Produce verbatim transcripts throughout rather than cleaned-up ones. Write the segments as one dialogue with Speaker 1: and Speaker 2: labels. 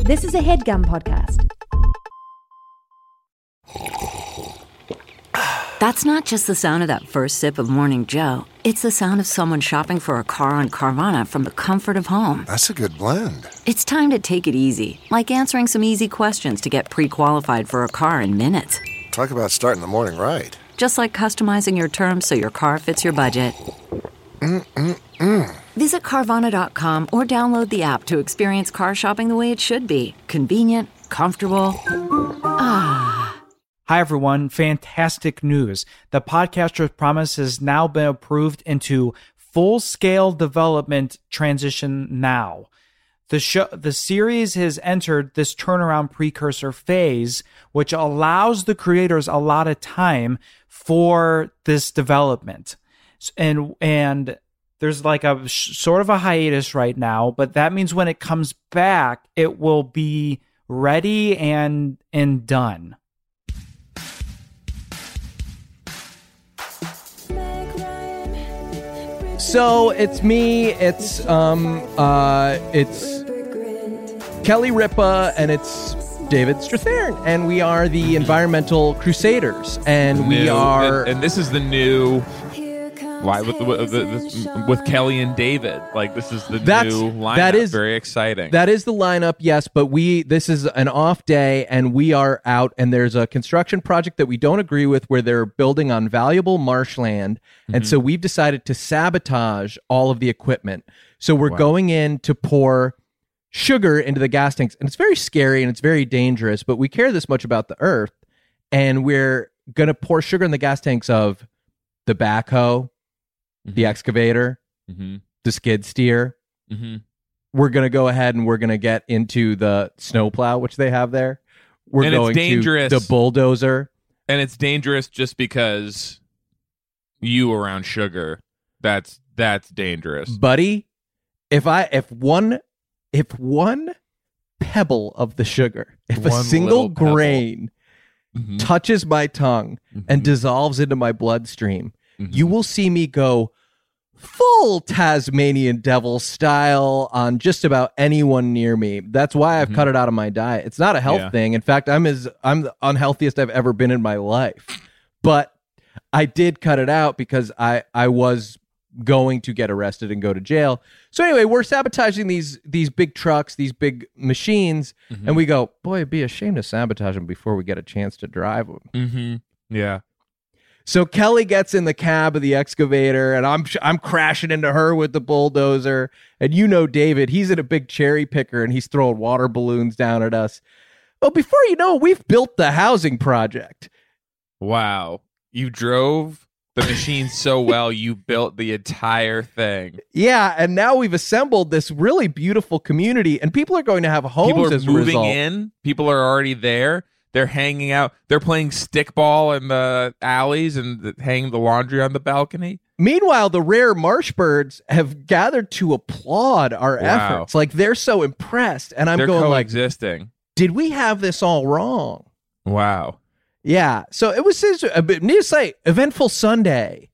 Speaker 1: This is a HeadGum podcast.
Speaker 2: That's not just the sound of that first sip of Morning Joe. It's the sound of someone shopping for a car on Carvana from the comfort of home.
Speaker 3: That's a good blend.
Speaker 2: It's time to take it easy, like answering some easy questions to get pre-qualified for a car in minutes.
Speaker 3: Talk about starting the morning right.
Speaker 2: Just like customizing your terms so your car fits your budget.
Speaker 3: Mm-mm-mm.
Speaker 2: Visit Carvana dot com or download the app to experience car shopping the way it should be. Convenient, comfortable. Ah.
Speaker 4: Hi, everyone. Fantastic news. The Podcaster's Promise has now been approved into full-scale development transition now. The show, the series has entered this turnaround precursor phase, which allows the creators a lot of time for this development. And, and there's like a sort of a hiatus right now, but that means when it comes back, it will be ready and, and done.
Speaker 5: So it's me, it's um uh it's Kelly Ripa, and it's David Strathairn, and we are the Environmental Crusaders, and we
Speaker 6: new,
Speaker 5: are
Speaker 6: and, and this is the new why with with, with, with Kelly and David. Like, this is the
Speaker 5: That's,
Speaker 6: new lineup.
Speaker 5: that is
Speaker 6: very exciting.
Speaker 5: That is the lineup, yes, but we this is an off day, and we are out, and there's a construction project that we don't agree with where they're building on valuable marshland, and
Speaker 6: Mhm.
Speaker 5: so we've decided to sabotage all of the equipment. So we're
Speaker 6: Wow.
Speaker 5: going in to pour sugar into the gas tanks, and it's very scary and it's very dangerous, but we care this much about the earth, and we're going to pour sugar in the gas tanks of the backhoe, the excavator,
Speaker 6: mm-hmm.
Speaker 5: the skid steer.
Speaker 6: Mm-hmm.
Speaker 5: We're going to go ahead and we're going to get into the snowplow, which they have there. We're
Speaker 6: And it's
Speaker 5: going
Speaker 6: dangerous.
Speaker 5: to the bulldozer.
Speaker 6: And it's dangerous just because you around sugar. That's that's dangerous.
Speaker 5: Buddy, if I if one if one pebble of the sugar, if a
Speaker 6: One
Speaker 5: single
Speaker 6: little pebble.
Speaker 5: grain
Speaker 6: Mhm.
Speaker 5: touches my tongue and
Speaker 6: Mhm.
Speaker 5: dissolves into my bloodstream,
Speaker 6: Mhm.
Speaker 5: you will see me go full Tasmanian devil style on just about anyone near me. That's why I've
Speaker 6: Mhm.
Speaker 5: cut it out of my diet. It's not a health
Speaker 6: Yeah.
Speaker 5: thing. In fact, I'm as I'm the unhealthiest I've ever been in my life. But I did cut it out because I I was going to get arrested and go to jail. So anyway, we're sabotaging these these big trucks, these big machines,
Speaker 6: Mhm.
Speaker 5: and we go, boy, it'd be a shame to sabotage them before we get a chance to drive them.
Speaker 6: Mm-hmm. Yeah.
Speaker 5: So Kelly gets in the cab of the excavator, and I'm I'm crashing into her with the bulldozer. And you know David, he's in a big cherry picker, and he's throwing water balloons down at us. Well, before you know it, we've built the housing project.
Speaker 6: Wow. You drove the machine so well, you built the entire thing.
Speaker 5: Yeah, and now we've assembled this really beautiful community, and people are going to have homes
Speaker 6: People are
Speaker 5: as a
Speaker 6: moving
Speaker 5: result.
Speaker 6: in. People are already there. They're hanging out. They're playing stickball in the alleys and the, hanging the laundry on the balcony.
Speaker 5: Meanwhile, the rare marsh birds have gathered to applaud our
Speaker 6: Wow.
Speaker 5: efforts. Like, they're so impressed, and I'm
Speaker 6: They're
Speaker 5: going like,
Speaker 6: coexisting.
Speaker 5: did we have this all wrong?
Speaker 6: Wow.
Speaker 5: Yeah, so it was his, a bit, need to say, eventful Sunday.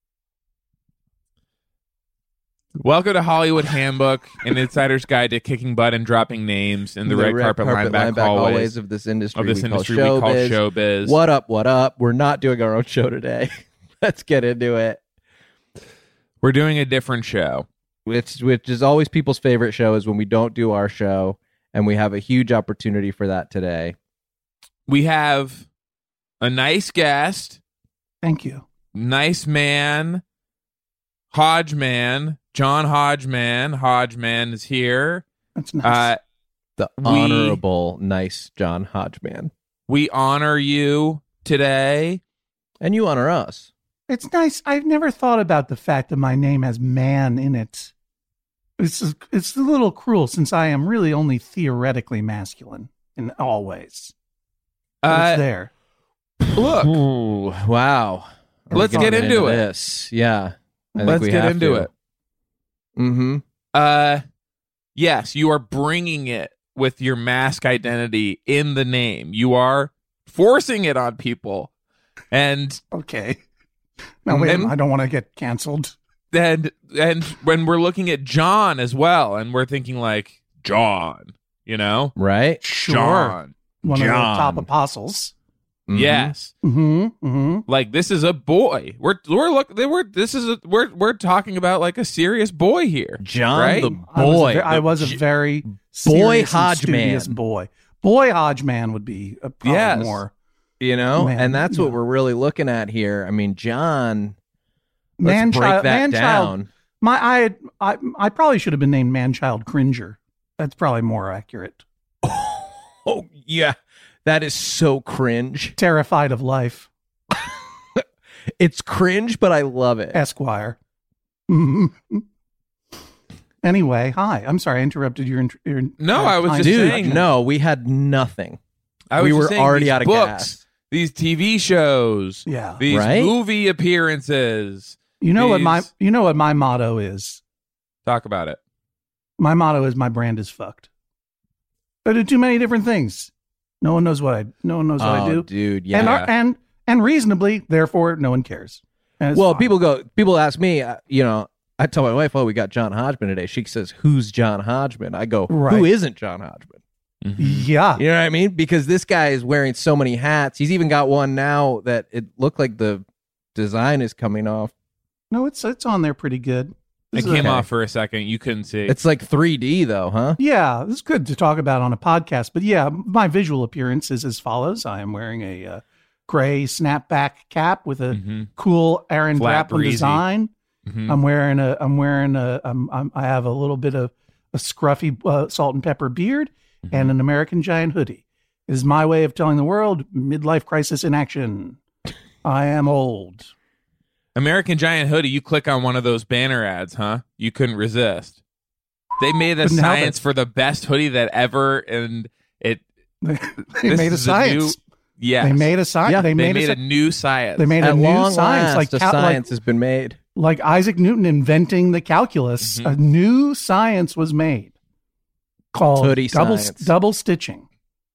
Speaker 6: Welcome to Hollywood Handbook, an insider's guide to kicking butt and dropping names in the, red, carpet, lineback hallways
Speaker 5: of this industry.
Speaker 6: of this
Speaker 5: we
Speaker 6: industry
Speaker 5: call
Speaker 6: we call
Speaker 5: showbiz.
Speaker 6: showbiz.
Speaker 5: What up? What up? We're not doing our own show today. Let's get into it.
Speaker 6: We're doing a different show.
Speaker 5: Which, which is always people's favorite show is when we don't do our show, and we have a huge opportunity for that today.
Speaker 6: We have a nice guest,
Speaker 7: Thank you.
Speaker 6: nice man, Hodgman, John Hodgman. Hodgman is here.
Speaker 7: That's nice.
Speaker 6: Uh,
Speaker 5: The
Speaker 6: We-
Speaker 5: honorable, nice John Hodgman,
Speaker 6: we honor you today.
Speaker 5: and you honor us.
Speaker 7: it's nice. I've never thought about the fact that my name has man in it. It's it's a little cruel since I am really only theoretically masculine in all ways. But
Speaker 6: Uh,
Speaker 7: it's there.
Speaker 6: look,
Speaker 5: Ooh, wow. Are we
Speaker 6: Let's
Speaker 5: gonna
Speaker 6: get into it.
Speaker 5: This, yeah. I think
Speaker 6: let's
Speaker 5: we
Speaker 6: get
Speaker 5: have
Speaker 6: into
Speaker 5: to.
Speaker 6: it.
Speaker 5: Mm-hmm.
Speaker 6: Uh, yes, you are bringing it with your mask identity in the name. You are forcing it on people, and
Speaker 7: Okay. Now wait,
Speaker 6: And-
Speaker 7: I don't want to get canceled.
Speaker 6: and and when we're looking at John as well, and we're thinking like John, you know?
Speaker 5: Right?
Speaker 7: Sure.
Speaker 6: John.
Speaker 7: One of
Speaker 5: John.
Speaker 7: the top apostles.
Speaker 5: Mhm.
Speaker 6: Yes.
Speaker 7: Mm-hmm. Mm-hmm.
Speaker 6: Like this is a boy. We're we're look they were this is a we're we're talking about like a serious boy here.
Speaker 5: John
Speaker 6: Right?
Speaker 5: the
Speaker 7: I was a,
Speaker 5: boy.
Speaker 7: ve- I was a
Speaker 5: The-
Speaker 7: very
Speaker 5: Boy
Speaker 7: serious and
Speaker 5: Hodgeman.
Speaker 7: studious boy. Boy Hodgeman would be a probably
Speaker 6: Yes.
Speaker 7: more.
Speaker 5: you know,
Speaker 7: Man,
Speaker 5: and that's what
Speaker 7: yeah.
Speaker 5: we're really looking at here. I mean, John, let's
Speaker 7: Man
Speaker 5: break
Speaker 7: child,
Speaker 5: that
Speaker 7: man
Speaker 5: down.
Speaker 7: child. My I, had, I I probably should have been named Man Child Cringer. That's probably more accurate.
Speaker 5: Oh, yeah. That is so cringe.
Speaker 7: Terrified of life,
Speaker 5: It's cringe, but I love it.
Speaker 7: Esquire. Anyway, hi. I'm sorry I interrupted your. int- your
Speaker 6: No,
Speaker 7: uh,
Speaker 6: I was
Speaker 7: kind
Speaker 6: just
Speaker 5: Dude,
Speaker 6: saying-
Speaker 5: no, we had nothing.
Speaker 6: I was
Speaker 5: We
Speaker 6: just
Speaker 5: were
Speaker 6: saying,
Speaker 5: already
Speaker 6: these
Speaker 5: out of
Speaker 6: books,
Speaker 5: gas.
Speaker 6: these T V shows,
Speaker 7: Yeah.
Speaker 6: these
Speaker 5: Right?
Speaker 6: movie appearances.
Speaker 7: You know what my
Speaker 6: These-
Speaker 7: you know what my motto is.
Speaker 6: Talk about it.
Speaker 7: My motto is my brand is fucked. I do too many different things. No one knows what I. No one knows what I
Speaker 5: Oh,
Speaker 7: do.
Speaker 5: dude, yeah.
Speaker 7: And are- and and reasonably, therefore, no one cares. And it's
Speaker 5: well,
Speaker 7: fine.
Speaker 5: people go. People ask me. Uh, you know, I tell my wife, "Oh, we got John Hodgman today." She says, "Who's John Hodgman?" I go,
Speaker 7: Right.
Speaker 5: "Who isn't John Hodgman?"
Speaker 7: Yeah.
Speaker 5: You know what I mean? Because this guy is wearing so many hats. He's even got one now that it looked like the design is coming off.
Speaker 7: No, it's it's on there pretty good.
Speaker 6: It
Speaker 7: This is
Speaker 6: came
Speaker 7: a-
Speaker 6: off for a second. You couldn't see.
Speaker 5: It's like three D though, huh?
Speaker 7: Yeah, this is good to talk about on a podcast. But yeah, my visual appearance is as follows: I am wearing a uh, gray snapback cap with a
Speaker 6: Mhm.
Speaker 7: cool Aaron
Speaker 6: Flat,
Speaker 7: Draplin
Speaker 6: breezy.
Speaker 7: design.
Speaker 6: Mhm.
Speaker 7: I'm wearing a. I'm wearing a. I'm, I'm, I have a little bit of a scruffy uh, salt and pepper beard
Speaker 6: Mm-hmm.
Speaker 7: and an American Giant hoodie. It is my way of telling the world: midlife crisis in action. I am old.
Speaker 6: American Giant hoodie. You click on one of those banner ads, huh? You couldn't resist. They made the
Speaker 7: Couldn't help
Speaker 6: science
Speaker 7: it.
Speaker 6: for the best hoodie that ever, and it.
Speaker 7: They
Speaker 6: This
Speaker 7: made a
Speaker 6: is a new-
Speaker 7: science.
Speaker 6: Yes,
Speaker 7: They made a science.
Speaker 5: Yeah,
Speaker 7: they,
Speaker 6: They
Speaker 7: made,
Speaker 6: made
Speaker 7: a,
Speaker 6: a new science.
Speaker 7: They made a
Speaker 5: At
Speaker 7: new
Speaker 5: long
Speaker 7: science,
Speaker 5: last,
Speaker 7: like
Speaker 5: a
Speaker 7: cal-
Speaker 5: science
Speaker 7: like,
Speaker 5: has been made.
Speaker 7: like Isaac Newton inventing the calculus.
Speaker 6: Mhm.
Speaker 7: A new science was made called
Speaker 5: Hoodie
Speaker 7: double
Speaker 5: science.
Speaker 7: double stitching,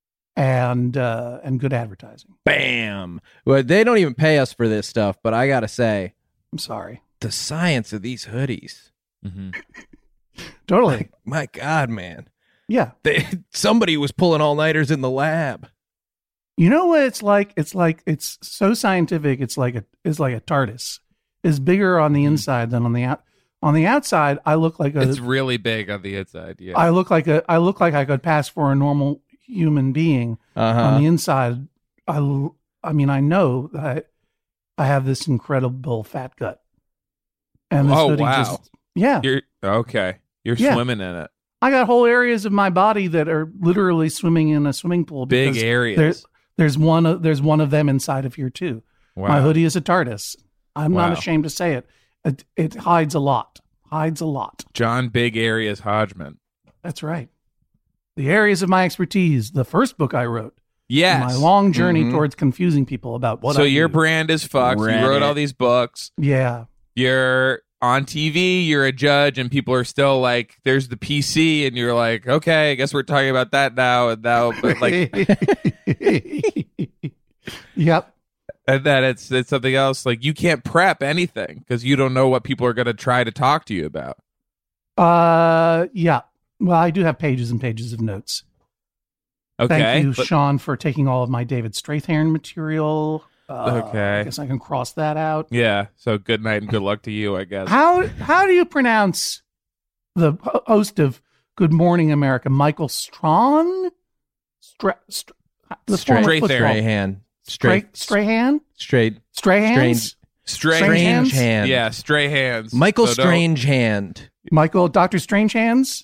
Speaker 7: and uh, and good advertising.
Speaker 5: Bam. Well, they don't even pay us for this stuff, but I gotta say,
Speaker 7: I'm sorry,
Speaker 5: the science of these hoodies.
Speaker 6: Mhm.
Speaker 7: totally.
Speaker 5: My God, man.
Speaker 7: Yeah,
Speaker 5: They, somebody was pulling all nighters in the lab.
Speaker 7: you know what it's like? It's like it's so scientific. It's like a it's like a TARDIS. It's bigger on the inside than on the out. On the outside, I look like a.
Speaker 6: It's really big on the inside. Yeah.
Speaker 7: I look like a. I look like I could pass for a normal human being.
Speaker 5: Uh-huh.
Speaker 7: On the inside, I. l- I mean, I know that I, I have this incredible fat gut. And this
Speaker 6: Oh,
Speaker 7: hoodie
Speaker 6: wow.
Speaker 7: just. Yeah,
Speaker 6: You're okay. You're
Speaker 7: Yeah.
Speaker 6: swimming in it.
Speaker 7: I got whole areas of my body that are literally swimming in a swimming pool.
Speaker 6: Big
Speaker 7: because
Speaker 6: areas.
Speaker 7: There's there's one of there's one of them inside of here too.
Speaker 6: Wow.
Speaker 7: My hoodie is a TARDIS. I'm
Speaker 6: Wow.
Speaker 7: not ashamed to say it. it. It hides a lot. Hides a lot.
Speaker 6: John Big Areas Hodgman.
Speaker 7: That's right. The areas of my expertise. The first book I wrote.
Speaker 6: Yes.
Speaker 7: My long journey
Speaker 5: Mhm.
Speaker 7: towards confusing people about what.
Speaker 6: so
Speaker 7: I
Speaker 6: your
Speaker 7: do.
Speaker 6: brand is fucked.
Speaker 5: Read
Speaker 6: You wrote
Speaker 5: it.
Speaker 6: all these books.
Speaker 7: Yeah.
Speaker 6: You're on T V. You're a judge, and people are still like, "There's the P C," and you're like, "Okay, I guess we're talking about that now." And now, but like,
Speaker 7: Yep.
Speaker 6: and then it's it's something else. Like you can't prep anything because you don't know what people are going to try to talk to you about.
Speaker 7: Uh. Yeah. Well, I do have pages and pages of notes.
Speaker 6: Okay.
Speaker 7: Thank you,
Speaker 6: but-
Speaker 7: Sean, for taking all of my David Strathairn material. Uh,
Speaker 6: Okay.
Speaker 7: I guess I can cross that out.
Speaker 6: yeah. So good night and good luck to you, I guess.
Speaker 7: How how do you pronounce the ho- host of Good Morning America, Michael Strahan? Stra- Stra- the
Speaker 5: Straight,
Speaker 7: former
Speaker 6: Straight there.
Speaker 7: football-
Speaker 5: Strahan.
Speaker 7: Straight
Speaker 5: Straight.
Speaker 7: Strahan?
Speaker 5: Straight.
Speaker 7: Strahans?
Speaker 6: Stray
Speaker 7: Strange
Speaker 5: Strange
Speaker 7: hands?
Speaker 5: hand.
Speaker 6: Yeah, stray hands.
Speaker 5: Michael
Speaker 6: So don't-
Speaker 5: Strange hand.
Speaker 7: Michael, Doctor Strange Hands?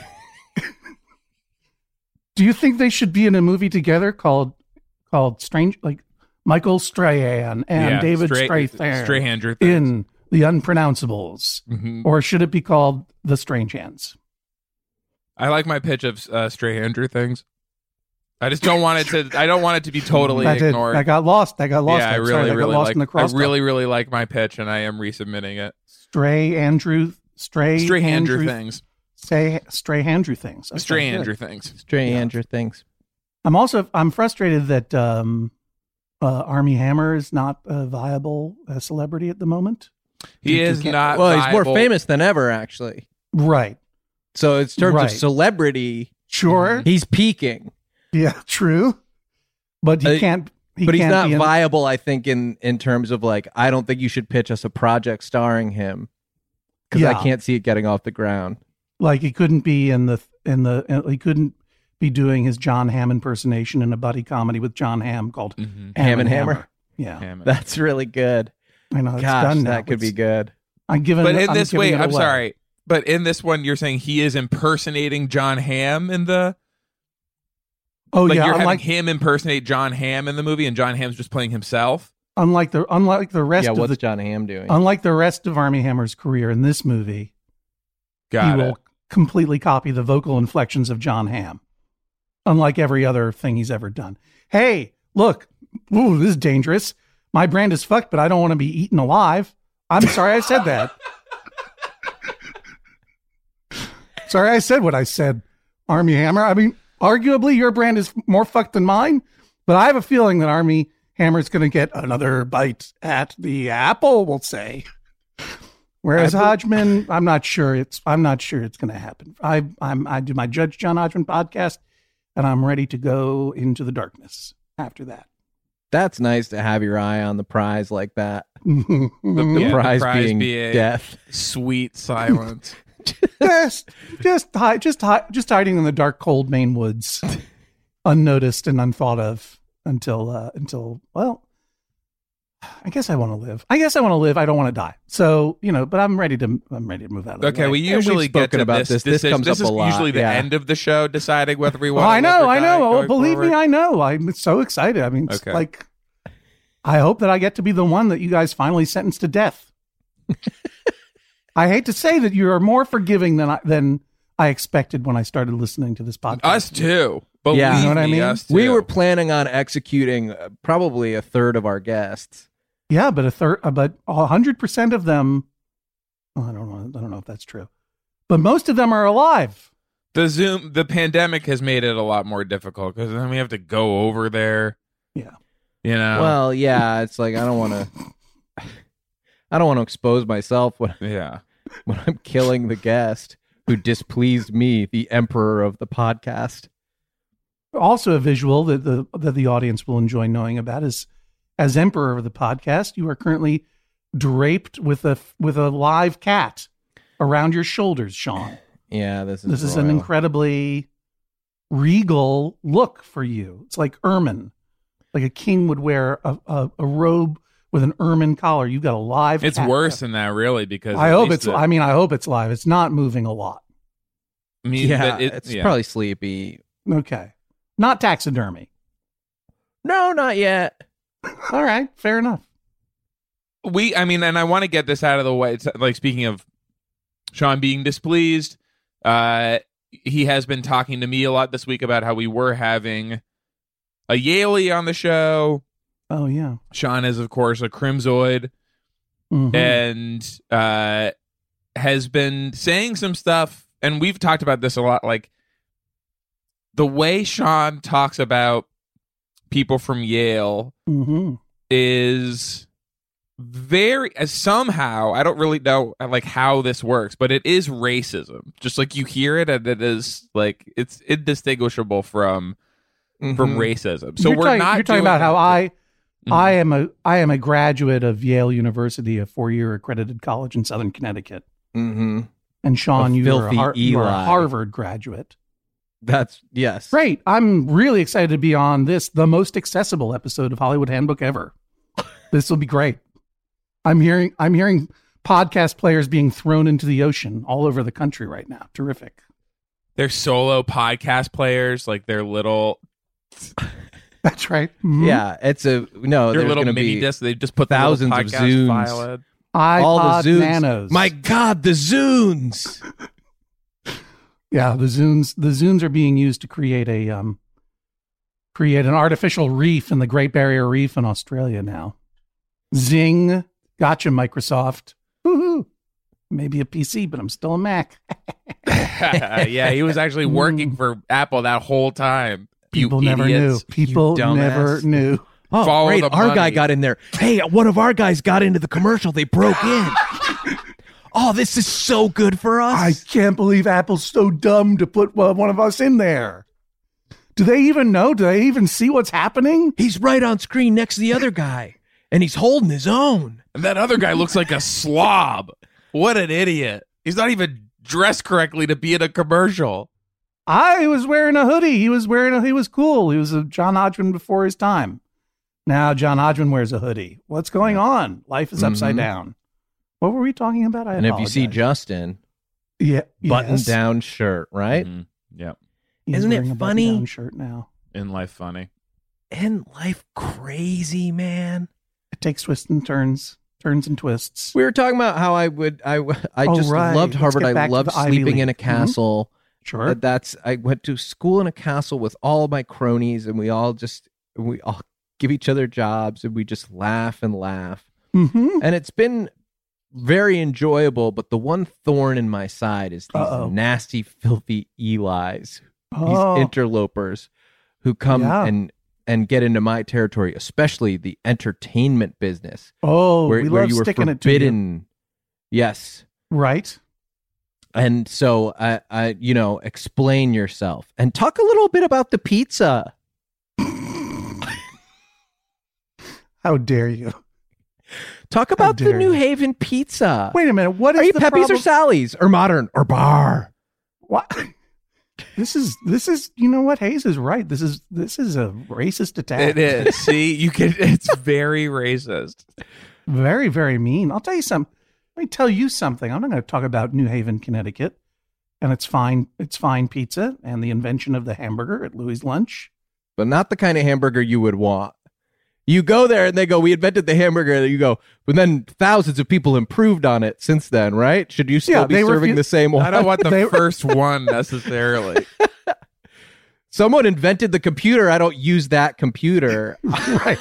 Speaker 7: Do you think they should be in a movie together called called Strange, like Michael Strahan and
Speaker 6: Yeah,
Speaker 7: David
Speaker 6: stray,
Speaker 7: Strathairn
Speaker 6: stray hand things.
Speaker 7: in The Unpronounceables?
Speaker 6: Mhm.
Speaker 7: Or should it be called The Strange Hands?
Speaker 6: I like my pitch of uh, stray Andrew things. I just don't want it to. I don't want it to be totally
Speaker 7: that, did,
Speaker 6: ignored.
Speaker 7: that got lost. That got lost.
Speaker 6: yeah, I
Speaker 7: I'm
Speaker 6: really,
Speaker 7: sorry, that
Speaker 6: really
Speaker 7: got lost
Speaker 6: like.
Speaker 7: in the
Speaker 6: I
Speaker 7: crosstalk.
Speaker 6: really, really like my pitch, and I am resubmitting it.
Speaker 7: Stray Andrew, Stray,
Speaker 6: Stray Andrew
Speaker 7: Andrew
Speaker 6: things.
Speaker 7: Say Stray Andrew things. Okay,
Speaker 6: Stray
Speaker 7: good.
Speaker 6: Andrew things.
Speaker 5: Stray
Speaker 7: Yeah.
Speaker 5: Andrew things.
Speaker 7: I'm also I'm frustrated that um, uh, Army Hammer is not a viable uh, celebrity at the moment.
Speaker 6: He
Speaker 7: You
Speaker 6: is
Speaker 7: can't-
Speaker 6: not.
Speaker 5: Well, he's more
Speaker 6: viable.
Speaker 5: famous than ever, actually.
Speaker 7: Right.
Speaker 5: So in terms
Speaker 7: Right.
Speaker 5: of celebrity,
Speaker 7: Sure.
Speaker 5: He's peaking.
Speaker 7: Yeah, true. But he
Speaker 5: Uh,
Speaker 7: can't. He
Speaker 5: but he's
Speaker 7: can't
Speaker 5: not
Speaker 7: be in-
Speaker 5: viable, I think, in in terms of like, I don't think you should pitch us a project starring him because
Speaker 7: Yeah.
Speaker 5: I can't see it getting off the ground.
Speaker 7: Like he couldn't be in the in the. He couldn't be doing his John Hamm impersonation in a buddy comedy with John Hamm called
Speaker 6: Mhm.
Speaker 5: Ham and Hammer.
Speaker 7: Yeah,
Speaker 6: Damn it.
Speaker 5: That's really good.
Speaker 7: I know it's
Speaker 5: Gosh,
Speaker 7: done now.
Speaker 5: that could be
Speaker 7: It's-
Speaker 5: good.
Speaker 7: I'm giving.
Speaker 6: But in
Speaker 7: I'm
Speaker 6: this
Speaker 7: giving
Speaker 6: way,
Speaker 7: it
Speaker 6: I'm
Speaker 7: away.
Speaker 6: sorry. But in this one, you're saying he is impersonating John Hamm in the.
Speaker 7: Oh
Speaker 6: like
Speaker 7: yeah,
Speaker 6: you're having
Speaker 7: unlike
Speaker 6: him impersonate John Hamm in the movie, and John Hamm's just playing himself.
Speaker 7: unlike the unlike the rest
Speaker 5: Yeah,
Speaker 7: of
Speaker 5: what's
Speaker 7: the
Speaker 5: John Hamm doing?
Speaker 7: unlike the rest of Armie Hammer's career in this movie,
Speaker 6: Got
Speaker 7: he
Speaker 6: it.
Speaker 7: will completely copy the vocal inflections of John Hamm, unlike every other thing he's ever done. Hey, look, ooh, this is dangerous. My brand is fucked, but I don't want to be eaten alive. I'm sorry I said that. Sorry I said what I said, Armie Hammer. I mean, arguably your brand is more fucked than mine, but I have a feeling that Armie Hammer's going to get another bite at the apple, we'll say. Whereas
Speaker 5: I be-
Speaker 7: Hodgman, I'm not sure it's I'm not sure it's going to happen. I I'm I do my Judge John Hodgman podcast, and I'm ready to go into the darkness after that.
Speaker 5: That's nice to have your eye on the prize like that.
Speaker 6: The,
Speaker 5: The
Speaker 6: yeah,
Speaker 5: prize,
Speaker 6: the prize
Speaker 5: being
Speaker 6: being
Speaker 5: death.
Speaker 6: Sweet silence.
Speaker 7: just just hi, just hi, just hiding in the dark, cold Maine woods, unnoticed and unthought of until uh, until well, I guess I want to live. I guess I want to live. I don't want to die. So you know, but I'm ready to I'm ready to move out of the
Speaker 6: Okay,
Speaker 7: way.
Speaker 6: we
Speaker 5: And we've
Speaker 6: usually get
Speaker 5: spoken
Speaker 6: to
Speaker 5: about
Speaker 6: this.
Speaker 5: this. This
Speaker 6: decision.
Speaker 5: comes
Speaker 6: This
Speaker 5: up
Speaker 6: is
Speaker 5: a lot,
Speaker 6: usually the
Speaker 5: yeah.
Speaker 6: end of the show, deciding whether we want.
Speaker 7: Oh,
Speaker 6: to
Speaker 7: I know, I know. Oh,
Speaker 6: Going
Speaker 7: believe
Speaker 6: forward.
Speaker 7: me, I know. I'm so excited. I mean, it's
Speaker 6: Okay.
Speaker 7: like I hope that I get to be the one that you guys finally sentence to death. I hate to say that you are more forgiving than I, than I expected when I started listening to this podcast.
Speaker 6: Us too. Believe
Speaker 5: Yeah.
Speaker 7: You know what I
Speaker 6: me,
Speaker 7: mean?
Speaker 6: us
Speaker 5: We
Speaker 6: too.
Speaker 5: were planning on executing uh, probably a third of our guests.
Speaker 7: Yeah, but a third, uh, but a hundred percent of them. Oh, I don't know. I don't know if that's true, but most of them are alive.
Speaker 6: the Zoom. The pandemic has made it a lot more difficult because then we have to go over there.
Speaker 7: Yeah.
Speaker 6: You know.
Speaker 5: Well, yeah, it's like I don't want to. I don't want to expose myself when,
Speaker 6: yeah.
Speaker 5: when I'm killing the guest who displeased me, the emperor of the podcast.
Speaker 7: Also, a visual that the that the audience will enjoy knowing about is, as emperor of the podcast, you are currently draped with a with a live cat around your shoulders, Sean.
Speaker 5: Yeah, this is
Speaker 7: This is an
Speaker 5: royal.
Speaker 7: incredibly regal look for you. It's like ermine, like a king would wear a, a, a robe with an ermine collar. You've got a live.
Speaker 6: It's
Speaker 7: cat.
Speaker 6: worse than that, really, because
Speaker 7: I
Speaker 6: at
Speaker 7: hope
Speaker 6: least
Speaker 7: it's.
Speaker 6: the-
Speaker 7: I mean, I hope it's live. It's not moving a lot.
Speaker 6: I mean,
Speaker 5: Yeah,
Speaker 6: that it-
Speaker 5: it's
Speaker 6: yeah.
Speaker 5: probably sleepy.
Speaker 7: Okay, not taxidermy.
Speaker 5: No, not yet.
Speaker 7: All right, fair enough.
Speaker 6: we I mean, and I want to get this out of the way. It's like, speaking of Sean being displeased, uh he has been talking to me a lot this week about how we were having a Yaley on the show.
Speaker 7: Oh yeah.
Speaker 6: Sean is, of course, a Crimzoid,
Speaker 7: Mhm.
Speaker 6: and uh has been saying some stuff, and we've talked about this a lot, like the way Sean talks about people from Yale
Speaker 7: Mhm.
Speaker 6: is very uh, somehow, I don't really know uh, like how this works, but it is racism. Just like you hear it, and it is like it's indistinguishable from from
Speaker 5: Mhm.
Speaker 6: racism. So
Speaker 7: you're
Speaker 6: we're
Speaker 7: talking,
Speaker 6: not.
Speaker 7: You're talking
Speaker 6: doing
Speaker 7: about how
Speaker 6: that.
Speaker 7: I.
Speaker 6: Mhm.
Speaker 7: I am a I am a graduate of Yale University, a four year accredited college in Southern Connecticut.
Speaker 5: Mhm.
Speaker 7: And Sean,
Speaker 5: A
Speaker 7: you are, a
Speaker 5: filthy
Speaker 7: Har- you are a
Speaker 5: Eli.
Speaker 7: Harvard graduate.
Speaker 5: That's yes.
Speaker 7: Great. I'm really excited to be on this, the most accessible episode of Hollywood Handbook ever. This will be great. I'm hearing I'm hearing podcast players being thrown into the ocean all over the country right now. Terrific.
Speaker 6: They're solo podcast players, like they're little,
Speaker 7: That's right. Mhm.
Speaker 5: Yeah, it's a no.
Speaker 6: they're
Speaker 5: There's
Speaker 6: little
Speaker 5: going to
Speaker 6: mini
Speaker 5: be
Speaker 6: discs. They just put the
Speaker 5: thousands
Speaker 6: little
Speaker 5: of
Speaker 6: podcast
Speaker 5: Zunes.
Speaker 6: file in.
Speaker 5: all
Speaker 7: iPod
Speaker 5: the Zunes.
Speaker 7: Nanos.
Speaker 5: My God, the Zunes.
Speaker 7: Yeah, the Zunes the Zunes are being used to create a um create an artificial reef in the Great Barrier Reef in Australia now. Zing. Gotcha, Microsoft. Woohoo. Maybe a P C, but I'm still a Mac.
Speaker 6: Yeah, he was actually working for Apple that whole time. You
Speaker 7: People never
Speaker 6: idiots.
Speaker 7: knew. People
Speaker 5: dumbass.
Speaker 7: never knew.
Speaker 5: Oh,
Speaker 6: Follow
Speaker 5: great!
Speaker 6: the
Speaker 5: Our guy
Speaker 6: money.
Speaker 5: got in there. Hey, one of our guys got into the commercial. They broke in. oh, this is so good for us.
Speaker 7: I can't believe Apple's so dumb to put uh, one of us in there. Do they even know? Do they even see what's happening?
Speaker 5: He's right on screen next to the other guy, and he's holding his own.
Speaker 6: And that other guy looks like a slob. What an idiot. He's not even dressed correctly to be in a commercial.
Speaker 7: I was wearing a hoodie. He was wearing a, he was cool. He was a John Hodgman before his time. Now John Hodgman wears a hoodie. What's going on? Life is upside
Speaker 5: Mm-hmm.
Speaker 7: down. What were we talking about? I
Speaker 5: And if you see
Speaker 7: apologize.
Speaker 5: Justin,
Speaker 7: yeah,
Speaker 5: button
Speaker 7: yes.
Speaker 5: down shirt, right?
Speaker 6: Mm-hmm. Yep.
Speaker 7: He's
Speaker 5: Isn't it
Speaker 7: wearing a
Speaker 5: funny?
Speaker 7: button-down shirt now.
Speaker 6: In life funny.
Speaker 5: Isn't life crazy, man?
Speaker 7: It takes twists and turns, turns and twists.
Speaker 5: We were talking about how I would, I, I
Speaker 7: Oh,
Speaker 5: just
Speaker 7: right.
Speaker 5: loved
Speaker 7: Let's
Speaker 5: Harvard.
Speaker 7: get
Speaker 5: I
Speaker 7: back to
Speaker 5: loved
Speaker 7: the Ivy
Speaker 5: sleeping in a
Speaker 7: League. Mhm.
Speaker 5: castle.
Speaker 7: Sure.
Speaker 5: That- That's I went to school in a castle with all of my cronies, and we all just we all give each other jobs, and we just laugh and laugh.
Speaker 7: Mm-hmm.
Speaker 5: And it's been very enjoyable. But the one thorn in my side is these
Speaker 7: Uh-oh.
Speaker 5: nasty, filthy Elis,
Speaker 7: Oh.
Speaker 5: these interlopers who come
Speaker 7: Yeah.
Speaker 5: and and get into my territory, especially the entertainment business,
Speaker 7: Oh,
Speaker 5: where,
Speaker 7: we
Speaker 5: where
Speaker 7: love
Speaker 5: you were
Speaker 7: sticking it to you.
Speaker 5: forbidden. Yes.
Speaker 7: Right.
Speaker 5: And so, I, I, you know, explain yourself and talk a little bit about the pizza.
Speaker 7: How dare you?
Speaker 5: Talk about the
Speaker 7: dare
Speaker 5: New
Speaker 7: you.
Speaker 5: Haven pizza.
Speaker 7: Wait a minute. What is
Speaker 5: Are you
Speaker 7: the
Speaker 5: Pepe's
Speaker 7: problem?
Speaker 5: or Sally's or Modern or Bar?
Speaker 7: What? This is this is you know what Hayes is right. This is this is a racist attack.
Speaker 6: It is. See, you can. It's very racist.
Speaker 7: Very, very mean. I'll tell you something. Let me tell you something. I'm not going to talk about New Haven, Connecticut, and it's fine. It's fine pizza and the invention of the hamburger at Louis Lunch.
Speaker 5: But not the kind of hamburger you would want. You go there and they go, we invented the hamburger. And you go, but then thousands of people improved on it since then, right? Should you still
Speaker 7: Yeah,
Speaker 5: be
Speaker 7: they
Speaker 5: serving
Speaker 7: refu-
Speaker 5: the same one?
Speaker 6: I don't want the
Speaker 7: They-
Speaker 6: first one necessarily.
Speaker 5: Someone invented the computer. I don't use that computer.
Speaker 7: Right.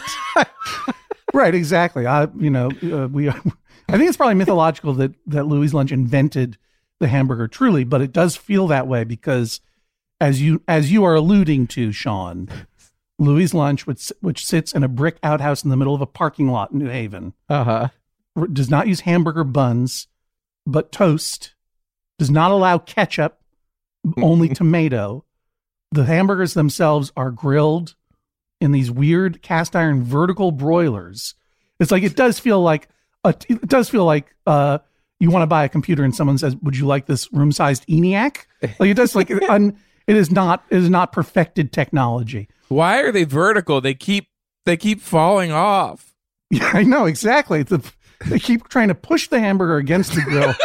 Speaker 7: Right. Exactly. I, you know, uh, we. I think it's probably mythological that that Louis Lunch invented the hamburger truly, but it does feel that way because, as you as you are alluding to, Sean, Louis Lunch, which which sits in a brick outhouse in the middle of a parking lot in New Haven,
Speaker 5: Uh-huh.
Speaker 7: does not use hamburger buns, but toast. Does not allow ketchup, only tomato. The hamburgers themselves are grilled in these weird cast iron vertical broilers. It's like it does feel like a, it does feel like uh, you want to buy a computer and someone says, "Would you like this room-sized ENIAC?" Like it does. Like un, it is not. It is not perfected technology.
Speaker 6: Why are they vertical? They keep they keep falling off.
Speaker 7: Yeah, I know exactly. The, they keep trying to push the hamburger against the grill.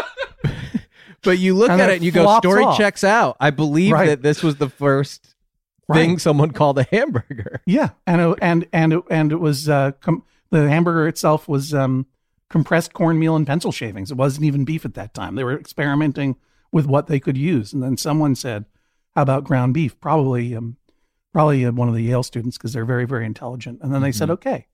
Speaker 5: But you look
Speaker 7: And
Speaker 5: at
Speaker 7: then
Speaker 5: it and you
Speaker 7: it
Speaker 5: go,
Speaker 7: flops
Speaker 5: story
Speaker 7: off.
Speaker 5: checks out. I believe
Speaker 7: Right.
Speaker 5: that this was the first
Speaker 7: Right.
Speaker 5: thing someone called a hamburger.
Speaker 7: Yeah, and it, and and it, and it was uh, com- the hamburger itself was um, compressed cornmeal and pencil shavings. It wasn't even beef at that time. They were experimenting with what they could use, and then someone said, "How about ground beef?" Probably, um, probably uh, one of the Yale students because they're very very intelligent. And then they said, "Okay."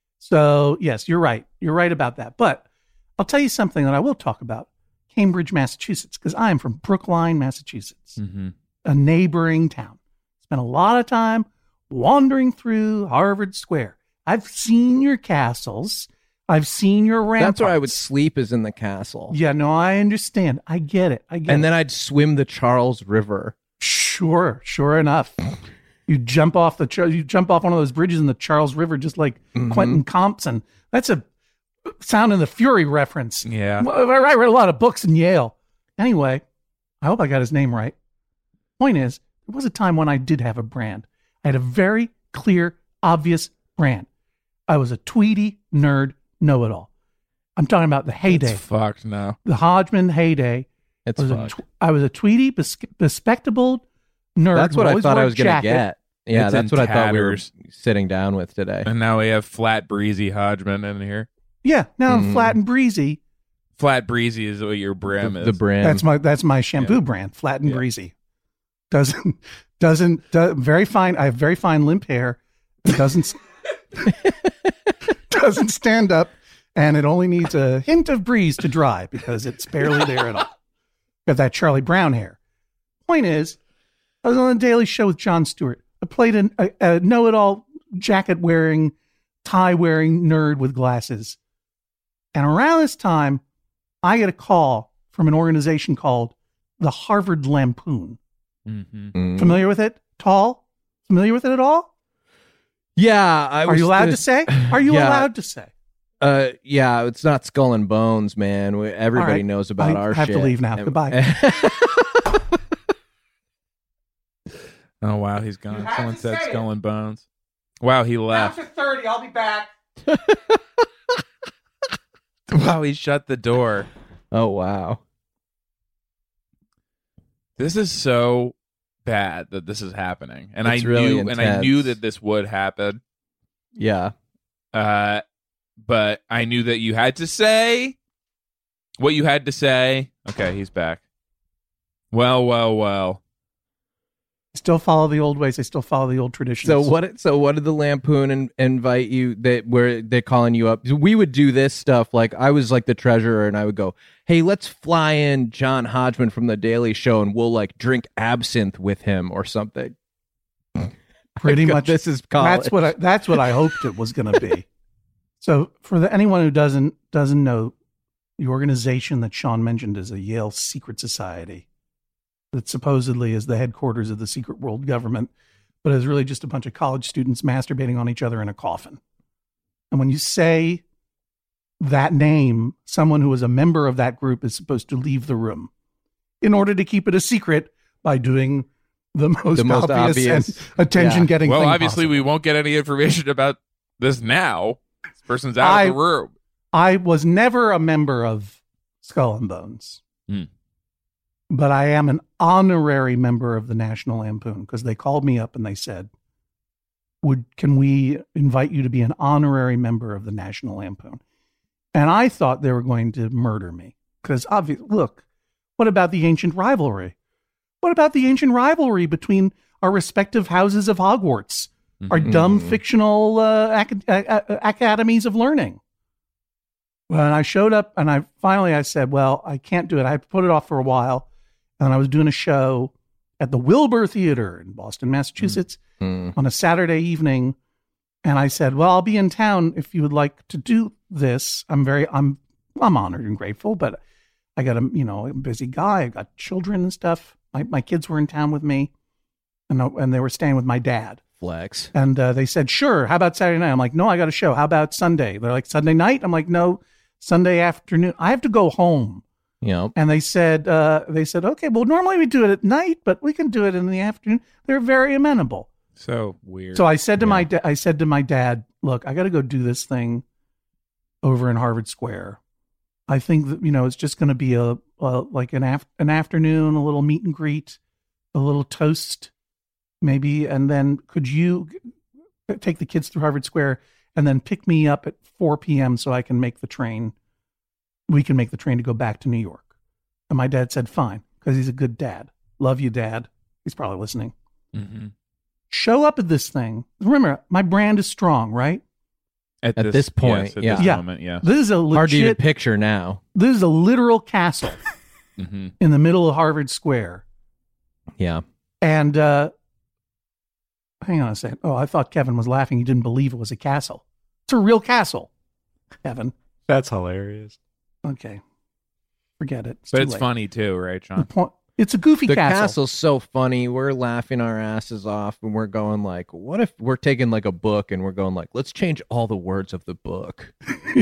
Speaker 7: So yes, you're right. You're right about that. But I'll tell you something that I will talk about: Cambridge, Massachusetts, because I am from Brookline, Massachusetts,
Speaker 6: Mm-hmm.
Speaker 7: a neighboring town. Spent a lot of time wandering through Harvard Square. I've seen your castles. I've seen your ramparts.
Speaker 5: That's where I would sleep, is in the castle.
Speaker 7: Yeah, no, I understand. I get it. I get
Speaker 5: And
Speaker 7: it.
Speaker 5: then I'd swim the Charles River.
Speaker 7: Sure, sure enough. You jump off the Char- you jump off one of those bridges in the Charles River, just like
Speaker 5: Mhm.
Speaker 7: Quentin Compson. That's a Sound and the Fury reference.
Speaker 6: Yeah.
Speaker 7: Well, I I read a lot of books in Yale. Anyway, I hope I got his name right. Point is, there was a time when I did have a brand. I had a very clear, obvious brand. I was a Tweety nerd know-it-all. I'm talking about the heyday,
Speaker 6: It's fucked now.
Speaker 7: the Hodgman heyday.
Speaker 5: It's
Speaker 7: I was, a,
Speaker 5: fucked.
Speaker 7: tw- I was a Tweety, bes- bespectable nerd.
Speaker 5: That's
Speaker 7: who
Speaker 5: what I
Speaker 7: always
Speaker 5: thought
Speaker 7: wore
Speaker 5: I
Speaker 7: a
Speaker 5: was going to
Speaker 7: jacket.
Speaker 5: get. Yeah,
Speaker 6: It's
Speaker 5: that's
Speaker 6: in
Speaker 5: what I thought we were
Speaker 6: tatters.
Speaker 5: sitting down with today.
Speaker 6: And now we have flat breezy Hodgman in here.
Speaker 7: Yeah, now I'm
Speaker 5: Mhm.
Speaker 7: flat and breezy.
Speaker 6: Flat breezy is what your brim
Speaker 5: the,
Speaker 6: is.
Speaker 5: the brand.
Speaker 7: That's my that's my shampoo
Speaker 6: Yeah.
Speaker 7: brand, flat and
Speaker 6: Yeah.
Speaker 7: breezy. Doesn't doesn't do, very fine. I have very fine limp hair. It doesn't doesn't stand up, and it only needs a hint of breeze to dry because it's barely there at all. Got that Charlie Brown hair. Point is, I was on the Daily Show with Jon Stewart. I played an, a, a know-it-all, jacket-wearing, tie-wearing nerd with glasses. And around this time, I get a call from an organization called the Harvard Lampoon.
Speaker 6: Mm-hmm.
Speaker 5: Mm.
Speaker 7: Familiar with it? Tall? Familiar with it at all?
Speaker 5: Yeah. I
Speaker 7: Are
Speaker 5: was
Speaker 7: you allowed
Speaker 5: gonna-
Speaker 7: to say? Are you
Speaker 5: Yeah.
Speaker 7: allowed to say?
Speaker 5: Uh, yeah, it's not Skull and Bones, man. We, everybody
Speaker 7: All right.
Speaker 5: knows about
Speaker 7: I
Speaker 5: our
Speaker 7: have to
Speaker 5: shit.
Speaker 7: leave now.
Speaker 5: And-
Speaker 7: Goodbye.
Speaker 6: Oh wow, he's gone.
Speaker 7: You have
Speaker 6: Someone
Speaker 7: to
Speaker 6: said
Speaker 7: say
Speaker 6: Skull and Bones. Wow, he left.
Speaker 7: After thirty, I'll be back.
Speaker 6: Wow, he shut the door.
Speaker 5: Oh, wow.
Speaker 6: This is so bad that this is happening, and
Speaker 5: It's
Speaker 6: I
Speaker 5: really
Speaker 6: knew, and I knew
Speaker 5: intense.
Speaker 6: that this would happen.
Speaker 5: Yeah.
Speaker 6: Uh, but I knew that you had to say what you had to say. Okay, he's back. Well, well, well.
Speaker 7: Still follow the old ways. They still follow the old traditions.
Speaker 5: So what? So what did the Lampoon in, invite you? That where they calling you up? We would do this stuff. Like I was like the treasurer, and I would go, "Hey, let's fly in John Hodgman from the Daily Show, and we'll like drink absinthe with him or something."
Speaker 7: Pretty
Speaker 5: Like,
Speaker 7: much.
Speaker 5: This is college.
Speaker 7: That's what I, that's what I hoped it was going to be. So for the, anyone who doesn't doesn't know, the organization that Sean mentioned is a Yale secret society that supposedly is the headquarters of the secret world government, but is really just a bunch of college students masturbating on each other in a coffin. And when you say that name, someone who is a member of that group is supposed to leave the room in order to keep it a secret by doing the most,
Speaker 5: The most
Speaker 7: obvious,
Speaker 5: obvious.
Speaker 7: and attention-getting
Speaker 6: Well,
Speaker 7: thing
Speaker 6: obviously, we
Speaker 7: possible.
Speaker 6: won't get any information about this now. This person's out
Speaker 7: I-
Speaker 6: of the room.
Speaker 7: I was never a member of Skull and Bones,
Speaker 6: Hmm.
Speaker 7: but I am an honorary member of the National Lampoon because they called me up and they said, "Would can we invite you to be an honorary member of the National Lampoon?" And I thought they were going to murder me because obviously, look, what about the ancient rivalry? What about the ancient rivalry between our respective houses of Hogwarts, our dumb fictional uh, acad- uh, uh, academies of learning? Well, and I showed up and I finally I said, well, I can't do it. I put it off for a while. And I was doing a show at the Wilbur Theater in Boston, Massachusetts
Speaker 5: Mm.
Speaker 7: on a Saturday evening. And I said, well, I'll be in town if you would like to do this. I'm very, I'm, I'm honored and grateful, but I got a, you know, a busy guy. I got children and stuff. My, my kids were in town with me and, I- and they were staying with my dad.
Speaker 5: Flex.
Speaker 7: And uh, they said, sure. How about Saturday night? I'm like, no, I got a show. How about Sunday? They're like, Sunday night? I'm like, no, Sunday afternoon. I have to go home.
Speaker 5: You know.
Speaker 7: And they said, uh, they said, okay, well, normally we do it at night, but we can do it in the afternoon. They're very amenable.
Speaker 6: So weird.
Speaker 7: So I said to
Speaker 5: Yeah.
Speaker 7: my, da- I said to my dad, look, I got to go do this thing over in Harvard Square. I think that, you know, it's just going to be a, a like an af- an afternoon, a little meet and greet, a little toast, maybe, and then could you g- take the kids through Harvard Square and then pick me up at four p.m. so I can make the train. We can make the train to go back to New York. And my dad said, fine, because he's a good dad. Love you, Dad. He's probably listening.
Speaker 6: hmm
Speaker 7: Show up at this thing. Remember, my brand is strong, right?
Speaker 6: At,
Speaker 5: At this point,
Speaker 6: yes, at
Speaker 5: yeah.
Speaker 6: this
Speaker 7: Yeah.
Speaker 6: moment, yeah.
Speaker 7: This is a
Speaker 5: Hard to even
Speaker 7: legit,
Speaker 5: picture now.
Speaker 7: this is a literal castle
Speaker 6: hmm
Speaker 7: in the middle of Harvard Square.
Speaker 5: Yeah.
Speaker 7: And uh, hang on a second. Oh, I thought Kevin was laughing. He didn't believe it was a castle. It's a real castle, Kevin.
Speaker 4: That's hilarious.
Speaker 7: Okay. Forget it.
Speaker 6: But
Speaker 7: too
Speaker 6: it's
Speaker 7: late.
Speaker 6: funny too, right,
Speaker 7: The
Speaker 6: Sean?
Speaker 7: point, it's a goofy
Speaker 5: The
Speaker 7: castle.
Speaker 5: castle's so funny. We're laughing our asses off, and we're going like, "What if we're taking like a book and we're going like, let's change all the words of the book?"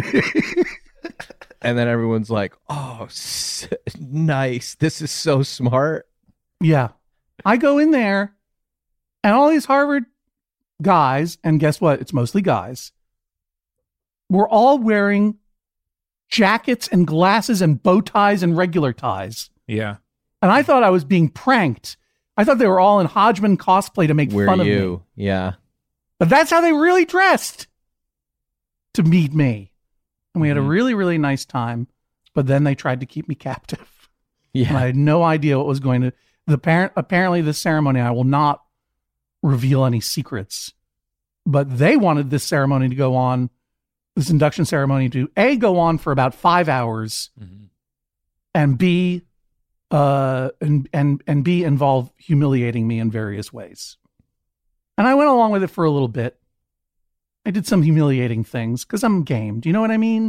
Speaker 5: And then everyone's like, "Oh, s- nice! This is so smart."
Speaker 7: Yeah. I go in there and all these Harvard guys, and guess what? It's mostly guys, were all wearing jackets and glasses and bow ties and regular ties.
Speaker 6: Yeah.
Speaker 7: And I thought I was being pranked. I thought they were all in Hodgman cosplay to make
Speaker 5: Where
Speaker 7: fun of me.
Speaker 5: you? Yeah.
Speaker 7: But that's how they really dressed to meet me. And we had a
Speaker 6: Mhm.
Speaker 7: really, really nice time. But then they tried to keep me captive. And I
Speaker 5: Yeah.
Speaker 7: had no idea what was going to. The parent apparently this ceremony, I will not reveal any secrets. But they wanted this ceremony to go on, this induction ceremony to A, go on for about five hours,
Speaker 6: hmm
Speaker 7: and B, uh, and and and B, involve humiliating me in various ways. And I went along with it for a little bit. I did some humiliating things because I'm game. Do you know what I mean?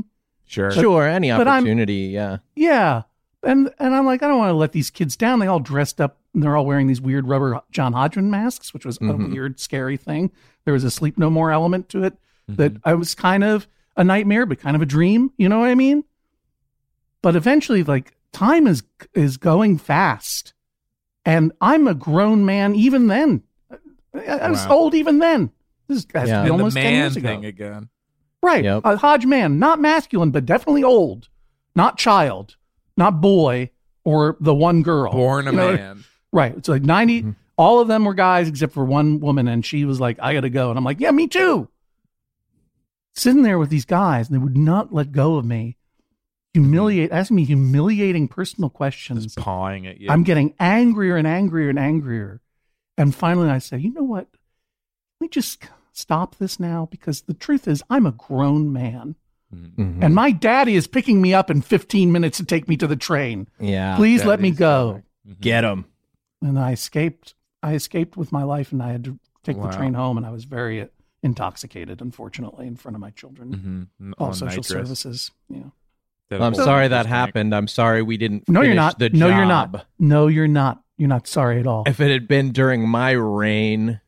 Speaker 6: Sure.
Speaker 5: Sure, any
Speaker 7: but I'm-
Speaker 5: opportunity, yeah.
Speaker 7: Yeah. And and I'm like, I don't want to let these kids down. They all dressed up and they're all wearing these weird rubber John Hodgman masks, which was
Speaker 5: Mhm.
Speaker 7: a weird, scary thing. There was a Sleep No More element to it that
Speaker 6: Mhm.
Speaker 7: I was kind of a nightmare, but kind of a dream. You know what I mean? But eventually, like, time is is going fast. And I'm a grown man even then. I, I was
Speaker 6: Wow.
Speaker 7: old even then. This has
Speaker 5: Yeah.
Speaker 7: to be
Speaker 6: And
Speaker 7: almost
Speaker 6: the
Speaker 7: ten
Speaker 6: man
Speaker 7: years ago.
Speaker 6: thing again.
Speaker 7: Right.
Speaker 5: Yep.
Speaker 7: A Hodge man, not masculine, but definitely old, not child, not boy, or the one girl.
Speaker 6: Born a
Speaker 7: You know,
Speaker 6: man.
Speaker 7: Right. It's like ninety,
Speaker 5: Mhm.
Speaker 7: all of them were guys except for one woman. And she was like, I got to go. And I'm like, yeah, me too. Sitting there with these guys, and they would not let go of me. Humiliate, asking me humiliating personal questions.
Speaker 6: Just pawing at you.
Speaker 7: I'm getting angrier and angrier and angrier. And finally I say, you know what? Let me just stop this now, because the truth is I'm a grown man.
Speaker 6: Mhm.
Speaker 5: Mhm.
Speaker 7: And my daddy is picking me up in fifteen minutes to take me to the train.
Speaker 5: yeah.
Speaker 7: Please let me
Speaker 6: Daddy's
Speaker 7: go.
Speaker 6: coming. Mhm.
Speaker 5: Get him.
Speaker 7: And I escaped. I escaped with my life, and I had to take
Speaker 6: Wow.
Speaker 7: the train home, and I was very uh, intoxicated, unfortunately, in front of my children.
Speaker 6: Mhm.
Speaker 7: All
Speaker 6: On
Speaker 7: social
Speaker 6: nitrous.
Speaker 7: services. Yeah.
Speaker 6: That
Speaker 5: I'm
Speaker 6: whole
Speaker 5: sorry that
Speaker 6: nitrous tank.
Speaker 5: happened. I'm sorry we didn't
Speaker 7: No, you're
Speaker 5: finish
Speaker 7: not.
Speaker 5: the
Speaker 7: No, you're
Speaker 5: job.
Speaker 7: not. No, you're not. You're not sorry at all.
Speaker 5: If it had been during my reign,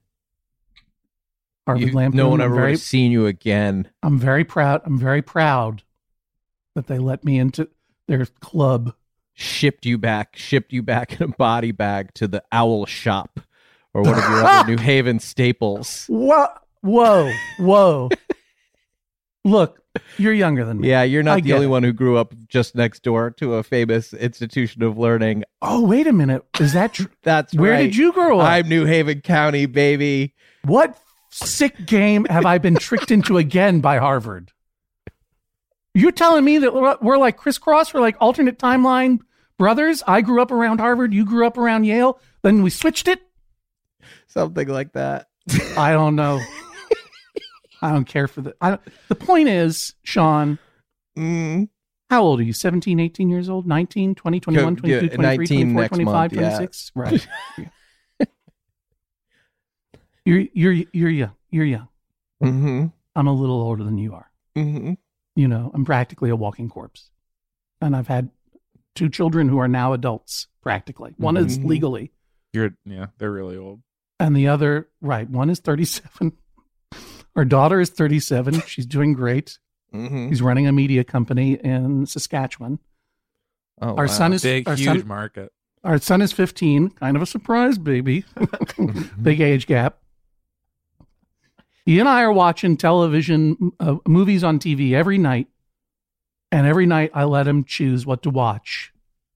Speaker 7: Harvard
Speaker 5: you-
Speaker 7: Lampoon,
Speaker 5: no one
Speaker 7: I'm
Speaker 5: ever would
Speaker 7: very,
Speaker 5: have seen you again.
Speaker 7: I'm very proud. I'm very proud that they let me into their club.
Speaker 5: Shipped you back, shipped you back in a body bag to the Owl Shop or one of your other New Haven staples.
Speaker 7: What? Whoa, whoa. Look, you're younger than me.
Speaker 5: Yeah, you're
Speaker 7: I
Speaker 5: not the
Speaker 7: get
Speaker 5: only
Speaker 7: it.
Speaker 5: one who grew up just next door to a famous institution of learning.
Speaker 7: Oh, wait a minute. Is that true?
Speaker 5: That's
Speaker 7: Where
Speaker 5: right.
Speaker 7: did you grow up?
Speaker 5: I'm New Haven County, baby.
Speaker 7: What sick game have I been tricked into again by Harvard? You're telling me that we're, we're like crisscross, we're like alternate timeline brothers? I grew up around Harvard, you grew up around Yale, then we switched it?
Speaker 5: Something like that.
Speaker 7: I don't know. I don't care for the. I don't, the point is, Sean,
Speaker 5: Mm.
Speaker 7: how old are you? seventeen, eighteen years old? nineteen, twenty, twenty-one,
Speaker 5: Go- yeah,
Speaker 7: twenty-two, twenty-three,
Speaker 5: nineteen
Speaker 7: twenty-four,
Speaker 5: next
Speaker 7: twenty-five,
Speaker 5: month, yeah.
Speaker 7: twenty-six? Right. You're you're you're young. You're young.
Speaker 5: Mm-hmm.
Speaker 7: I'm a little older than you are.
Speaker 5: Mm-hmm.
Speaker 7: You know, I'm practically a walking corpse. And I've had two children who are now adults, practically. One is
Speaker 5: Mhm.
Speaker 7: legally,
Speaker 6: You're yeah, they're really old.
Speaker 7: and the other, right, one is thirty-seven. Our daughter is thirty-seven. She's doing great.
Speaker 5: Mm-hmm.
Speaker 7: He's running a media company in Saskatchewan.
Speaker 5: Oh,
Speaker 7: Our
Speaker 5: wow.
Speaker 7: son is
Speaker 6: Big,
Speaker 7: our
Speaker 6: huge
Speaker 7: son,
Speaker 6: market.
Speaker 7: our son is fifteen. Kind of a surprise, baby. Big age gap. He and I are watching television, uh, movies on T V every night. And every night I let him choose what to watch.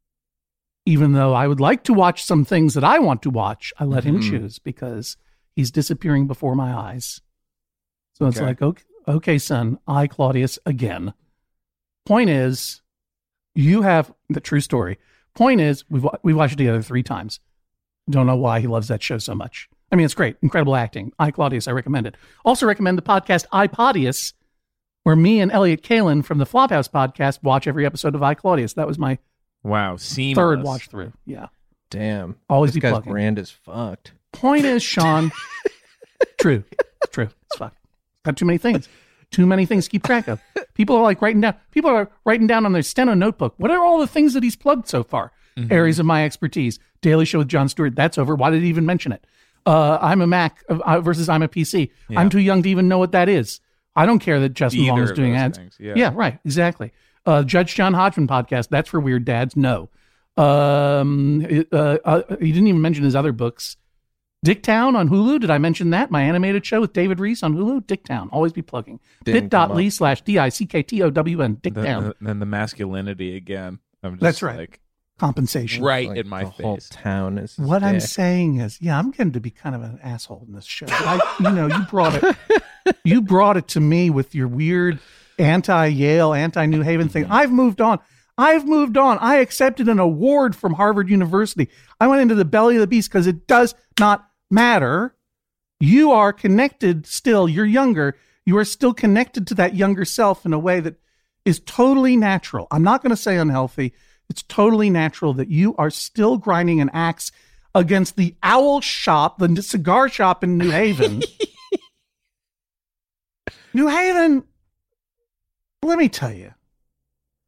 Speaker 7: Even though I would like to watch some things that I want to watch, I let him
Speaker 5: Mhm.
Speaker 7: choose because he's disappearing before my eyes. So it's
Speaker 6: Okay.
Speaker 7: like, okay, okay, son, I, Claudius, again. Point is, you have the true story. Point is, we've, wa- we've watched it together three times. Don't know why he loves that show so much. I mean, it's great. Incredible acting. I, Claudius, I recommend it. Also recommend the podcast I, Podius, where me and Elliot Kalin from the Flophouse podcast watch every episode of I, Claudius. That was my
Speaker 6: Wow, seamless.
Speaker 7: third watch through. Yeah.
Speaker 5: Damn.
Speaker 7: Always
Speaker 5: This
Speaker 7: be
Speaker 5: guy's
Speaker 7: plugging.
Speaker 5: brand is fucked.
Speaker 7: Point is, Sean, true. It's true. It's fucked. Got too many things. Too many things to keep track of. People are like writing down, people are writing down on their steno notebook. What are all the things that he's plugged so far?
Speaker 6: Mhm.
Speaker 7: Areas of my expertise. Daily Show with Jon Stewart. That's over. Why did he even mention it? Uh, I'm a Mac uh, versus I'm a P C.
Speaker 6: Yeah.
Speaker 7: I'm too young to even know what that is. I don't care that Justin
Speaker 6: Either
Speaker 7: Long is
Speaker 6: of
Speaker 7: doing
Speaker 6: those
Speaker 7: ads.
Speaker 6: things, yeah.
Speaker 7: Yeah, right. Exactly. Uh, Judge John Hodgman podcast. That's for weird dads. No. Um, it, uh, uh, he didn't even mention his other books. Dicktown on Hulu. Did I mention that? My animated show with David Reese on Hulu. Dicktown. Always be plugging.
Speaker 5: Didn't come
Speaker 7: Bit.ly
Speaker 5: up.
Speaker 7: slash D I C K T O W N.
Speaker 6: Then,
Speaker 7: Dicktown.
Speaker 6: then the masculinity again. I'm just
Speaker 7: That's right.
Speaker 6: Like,
Speaker 7: Compensation.
Speaker 6: right
Speaker 5: Like
Speaker 6: in my
Speaker 5: the whole
Speaker 6: face.
Speaker 5: town is
Speaker 7: What I'm
Speaker 5: dick.
Speaker 7: saying is, yeah, I'm getting to be kind of an asshole in this show. But I, you know, you brought it, you brought it to me with your weird anti-Yale, anti-New Haven thing. I've moved on. I've moved on. I accepted an award from Harvard University. I went into the belly of the beast because it does not matter. You are connected still. You're younger. You are still connected to that younger self in a way that is totally natural. I'm not going to say unhealthy. It's totally natural that you are still grinding an axe against the Owl Shop, the cigar shop in New Haven. New Haven, let me tell you,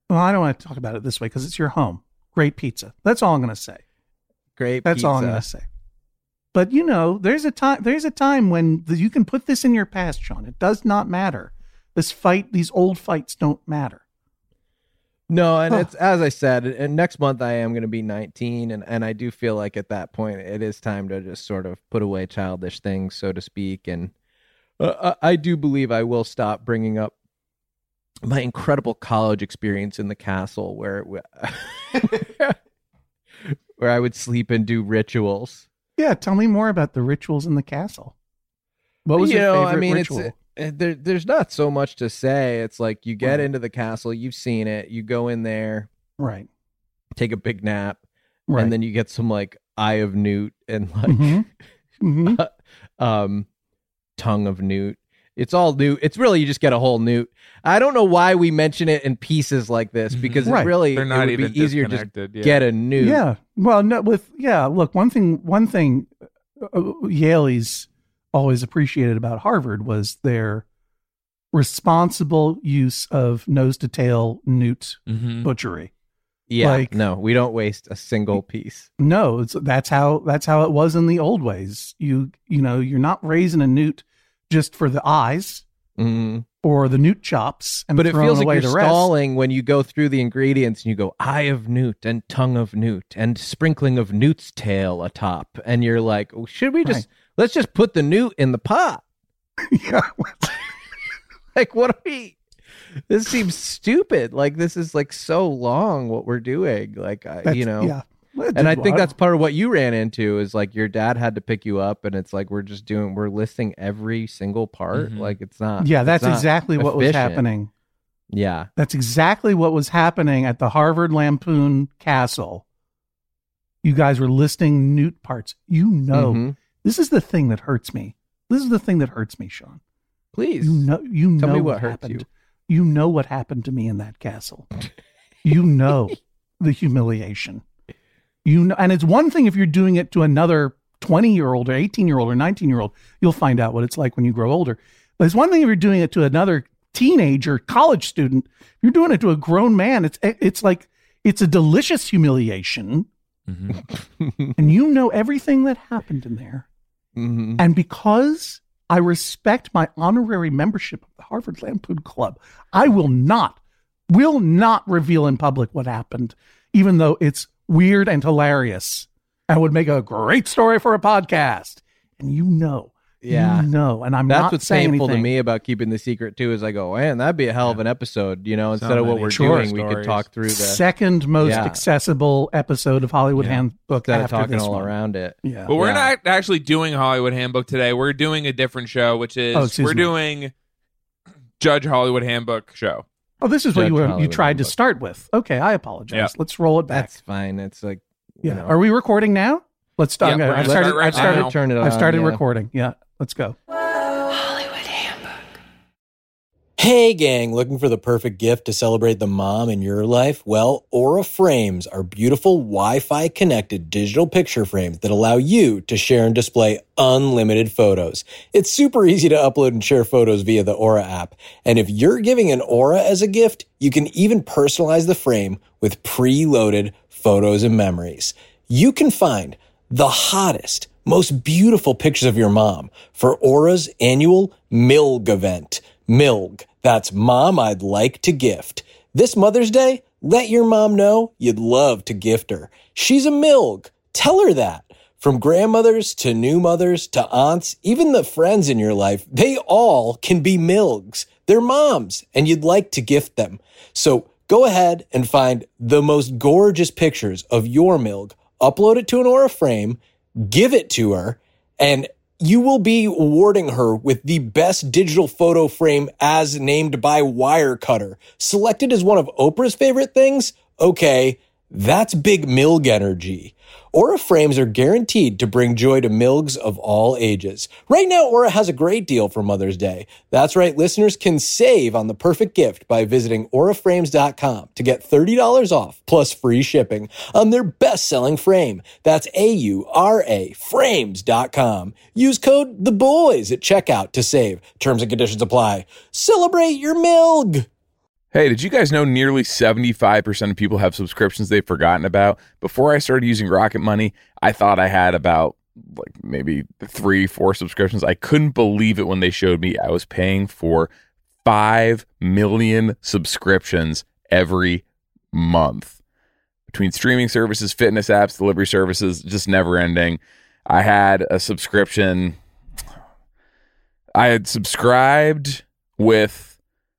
Speaker 7: Well, I don't want to talk about it this way because it's your home. Great pizza. That's all I'm going to say.
Speaker 5: Great
Speaker 7: That's
Speaker 5: pizza.
Speaker 7: all I'm going to say. But, you know, there's a time there's a time when the, you can put this in your past, Sean. It does not matter. This fight, these old fights don't matter.
Speaker 5: No, and
Speaker 7: Huh.
Speaker 5: it's as I said, and next month I am going to be nineteen, and, and I do feel like at that point it is time to just sort of put away childish things, so to speak. And uh, I I do believe I will stop bringing up my incredible college experience in the castle, where where I would sleep and do rituals.
Speaker 7: Yeah, tell me more about the rituals in the castle. What was
Speaker 5: you
Speaker 7: your
Speaker 5: know,
Speaker 7: favorite
Speaker 5: I mean,
Speaker 7: ritual?
Speaker 5: it's uh, there. There's not so much to say. It's like you get
Speaker 7: Right.
Speaker 5: into the castle, you've seen it, you go in there,
Speaker 7: Right.
Speaker 5: take a big nap,
Speaker 7: Right.
Speaker 5: and then you get some like Eye of Newt and like
Speaker 7: Mhm. Mhm.
Speaker 5: um tongue of Newt. It's all Newt. It's really you just get a whole Newt. I don't know why we mention it in pieces like this because
Speaker 7: Right.
Speaker 5: it really
Speaker 6: They're not
Speaker 5: it would
Speaker 6: even
Speaker 5: be easier just
Speaker 6: disconnected. Yeah.
Speaker 5: get a Newt.
Speaker 7: Yeah. Well, no, with yeah. Look, one thing. One thing. Uh, Yaleys always appreciated about Harvard was their responsible use of nose to tail newt
Speaker 6: Mhm.
Speaker 7: butchery.
Speaker 5: Yeah.
Speaker 7: Like-
Speaker 5: no, we don't waste a single piece.
Speaker 7: No, it's, that's how that's how it was in the old ways. You you know you're not raising a newt just for the eyes
Speaker 5: Mm.
Speaker 7: or the newt chops, and
Speaker 5: But it
Speaker 7: throwing
Speaker 5: feels like
Speaker 7: away
Speaker 5: you're
Speaker 7: the rest.
Speaker 5: stalling when you go through the ingredients and you go eye of Newt and tongue of Newt and sprinkling of Newt's tail atop, and you're like, oh, should we just
Speaker 7: Right.
Speaker 5: let's just put the Newt in the pot?
Speaker 7: Yeah.
Speaker 5: Like, what are we? This seems stupid. Like, this is like so long what we're doing. Like, I,
Speaker 7: That's-
Speaker 5: you know,
Speaker 7: yeah. Well,
Speaker 5: and I
Speaker 7: dude,
Speaker 5: think
Speaker 7: well,
Speaker 5: that's part of what you ran into is like your dad had to pick you up, and it's like we're just doing, we're listing every single part.
Speaker 6: Mhm.
Speaker 5: Like, it's not.
Speaker 7: yeah.
Speaker 5: it's
Speaker 7: That's
Speaker 5: not
Speaker 7: exactly what was
Speaker 5: efficient.
Speaker 7: happening.
Speaker 5: Yeah.
Speaker 7: That's exactly what was happening at the Harvard Lampoon Castle. You guys were listing newt parts. You know,
Speaker 5: Mhm.
Speaker 7: this is the thing that hurts me. This is the thing that hurts me, Sean.
Speaker 5: Please.
Speaker 7: You know, you
Speaker 5: Tell
Speaker 7: know
Speaker 5: me
Speaker 7: what,
Speaker 5: what hurts
Speaker 7: happened. You know what happened to me in that castle. You know the humiliation. You know, and it's one thing if you're doing it to another twenty year old or eighteen year old or nineteen year old, you'll find out what it's like when you grow older. But it's one thing if you're doing it to another teenager, college student. If you're doing it to a grown man, it's it's like it's a delicious humiliation,
Speaker 6: Mhm.
Speaker 7: and you know everything that happened in there.
Speaker 5: Mhm.
Speaker 7: And because I respect my honorary membership of the Harvard Lampoon Club, I will not, will not reveal in public what happened, even though it's weird and hilarious and would make a great story for a podcast. And you know,
Speaker 5: Yeah.
Speaker 7: you know, and I'm
Speaker 5: That's
Speaker 7: not
Speaker 5: what's
Speaker 7: saying
Speaker 5: painful
Speaker 7: anything.
Speaker 5: to me about keeping the secret too. Is I go, man, that'd be a hell of an episode. You know,
Speaker 6: So
Speaker 5: instead of what
Speaker 6: many
Speaker 5: we're
Speaker 6: short
Speaker 5: doing, we could
Speaker 6: stories.
Speaker 5: talk through the
Speaker 7: Second most
Speaker 5: Yeah.
Speaker 7: accessible episode of Hollywood
Speaker 6: Yeah.
Speaker 7: Handbook
Speaker 5: instead of
Speaker 7: after
Speaker 5: talking
Speaker 7: this
Speaker 5: all
Speaker 7: one.
Speaker 5: around it.
Speaker 7: Yeah.
Speaker 6: But we're
Speaker 5: Yeah.
Speaker 6: not actually doing Hollywood Handbook today. We're doing a different show, which is
Speaker 7: Oh, excuse
Speaker 6: we're
Speaker 7: me.
Speaker 6: doing Judge Hollywood Handbook show.
Speaker 7: Oh, this is what
Speaker 5: Judge
Speaker 7: you were, you
Speaker 5: Hollywood
Speaker 7: tried to
Speaker 5: Handbook.
Speaker 7: start with. Okay, I apologize.
Speaker 6: Yeah.
Speaker 7: Let's roll it back.
Speaker 5: That's fine. It's like,
Speaker 7: yeah.
Speaker 5: you know.
Speaker 7: Are we recording now? Let's start.
Speaker 6: Yeah, we're
Speaker 7: I
Speaker 6: gonna
Speaker 7: started.
Speaker 6: start right
Speaker 7: I started.
Speaker 6: now.
Speaker 5: turn it on.
Speaker 7: I started
Speaker 5: yeah.
Speaker 7: recording. Yeah. Let's go.
Speaker 8: Hey gang, looking for the perfect gift to celebrate the mom in your life? Well, Aura Frames are beautiful Wi-Fi connected digital picture frames that allow you to share and display unlimited photos. It's super easy to upload and share photos via the Aura app. And if you're giving an Aura as a gift, you can even personalize the frame with preloaded photos and memories. You can find the hottest, most beautiful pictures of your mom for Aura's annual M I L G event. M I L G. That's Mom I'd Like to Gift. This Mother's Day, let your mom know you'd love to gift her. She's a M I L G. Tell her that. From grandmothers to new mothers to aunts, even the friends in your life, they all can be M I L Gs. They're moms, and you'd like to gift them. So go ahead and find the most gorgeous pictures of your M I L G, upload it to an Aura frame, give it to her, and you will be awarding her with the best digital photo frame as named by Wirecutter. Selected as one of Oprah's favorite things? Okay, that's big M I L G energy. Aura frames are guaranteed to bring joy to M I L Gs of all ages. Right now, Aura has a great deal for Mother's Day. That's right, listeners can save on the perfect gift by visiting aura frames dot com to get thirty dollars off plus free shipping on their best-selling frame. That's A U R A frames dot com. Use code THEBOYS at checkout to save. Terms and conditions apply. Celebrate your M I L G!
Speaker 9: Hey, did you guys know nearly seventy-five percent of people have subscriptions they've forgotten about? Before I started using Rocket Money, I thought I had about like maybe three, four subscriptions. I couldn't believe it when they showed me I was paying for five million subscriptions every month. Between streaming services, fitness apps, delivery services, just never ending. I had a subscription. I had subscribed with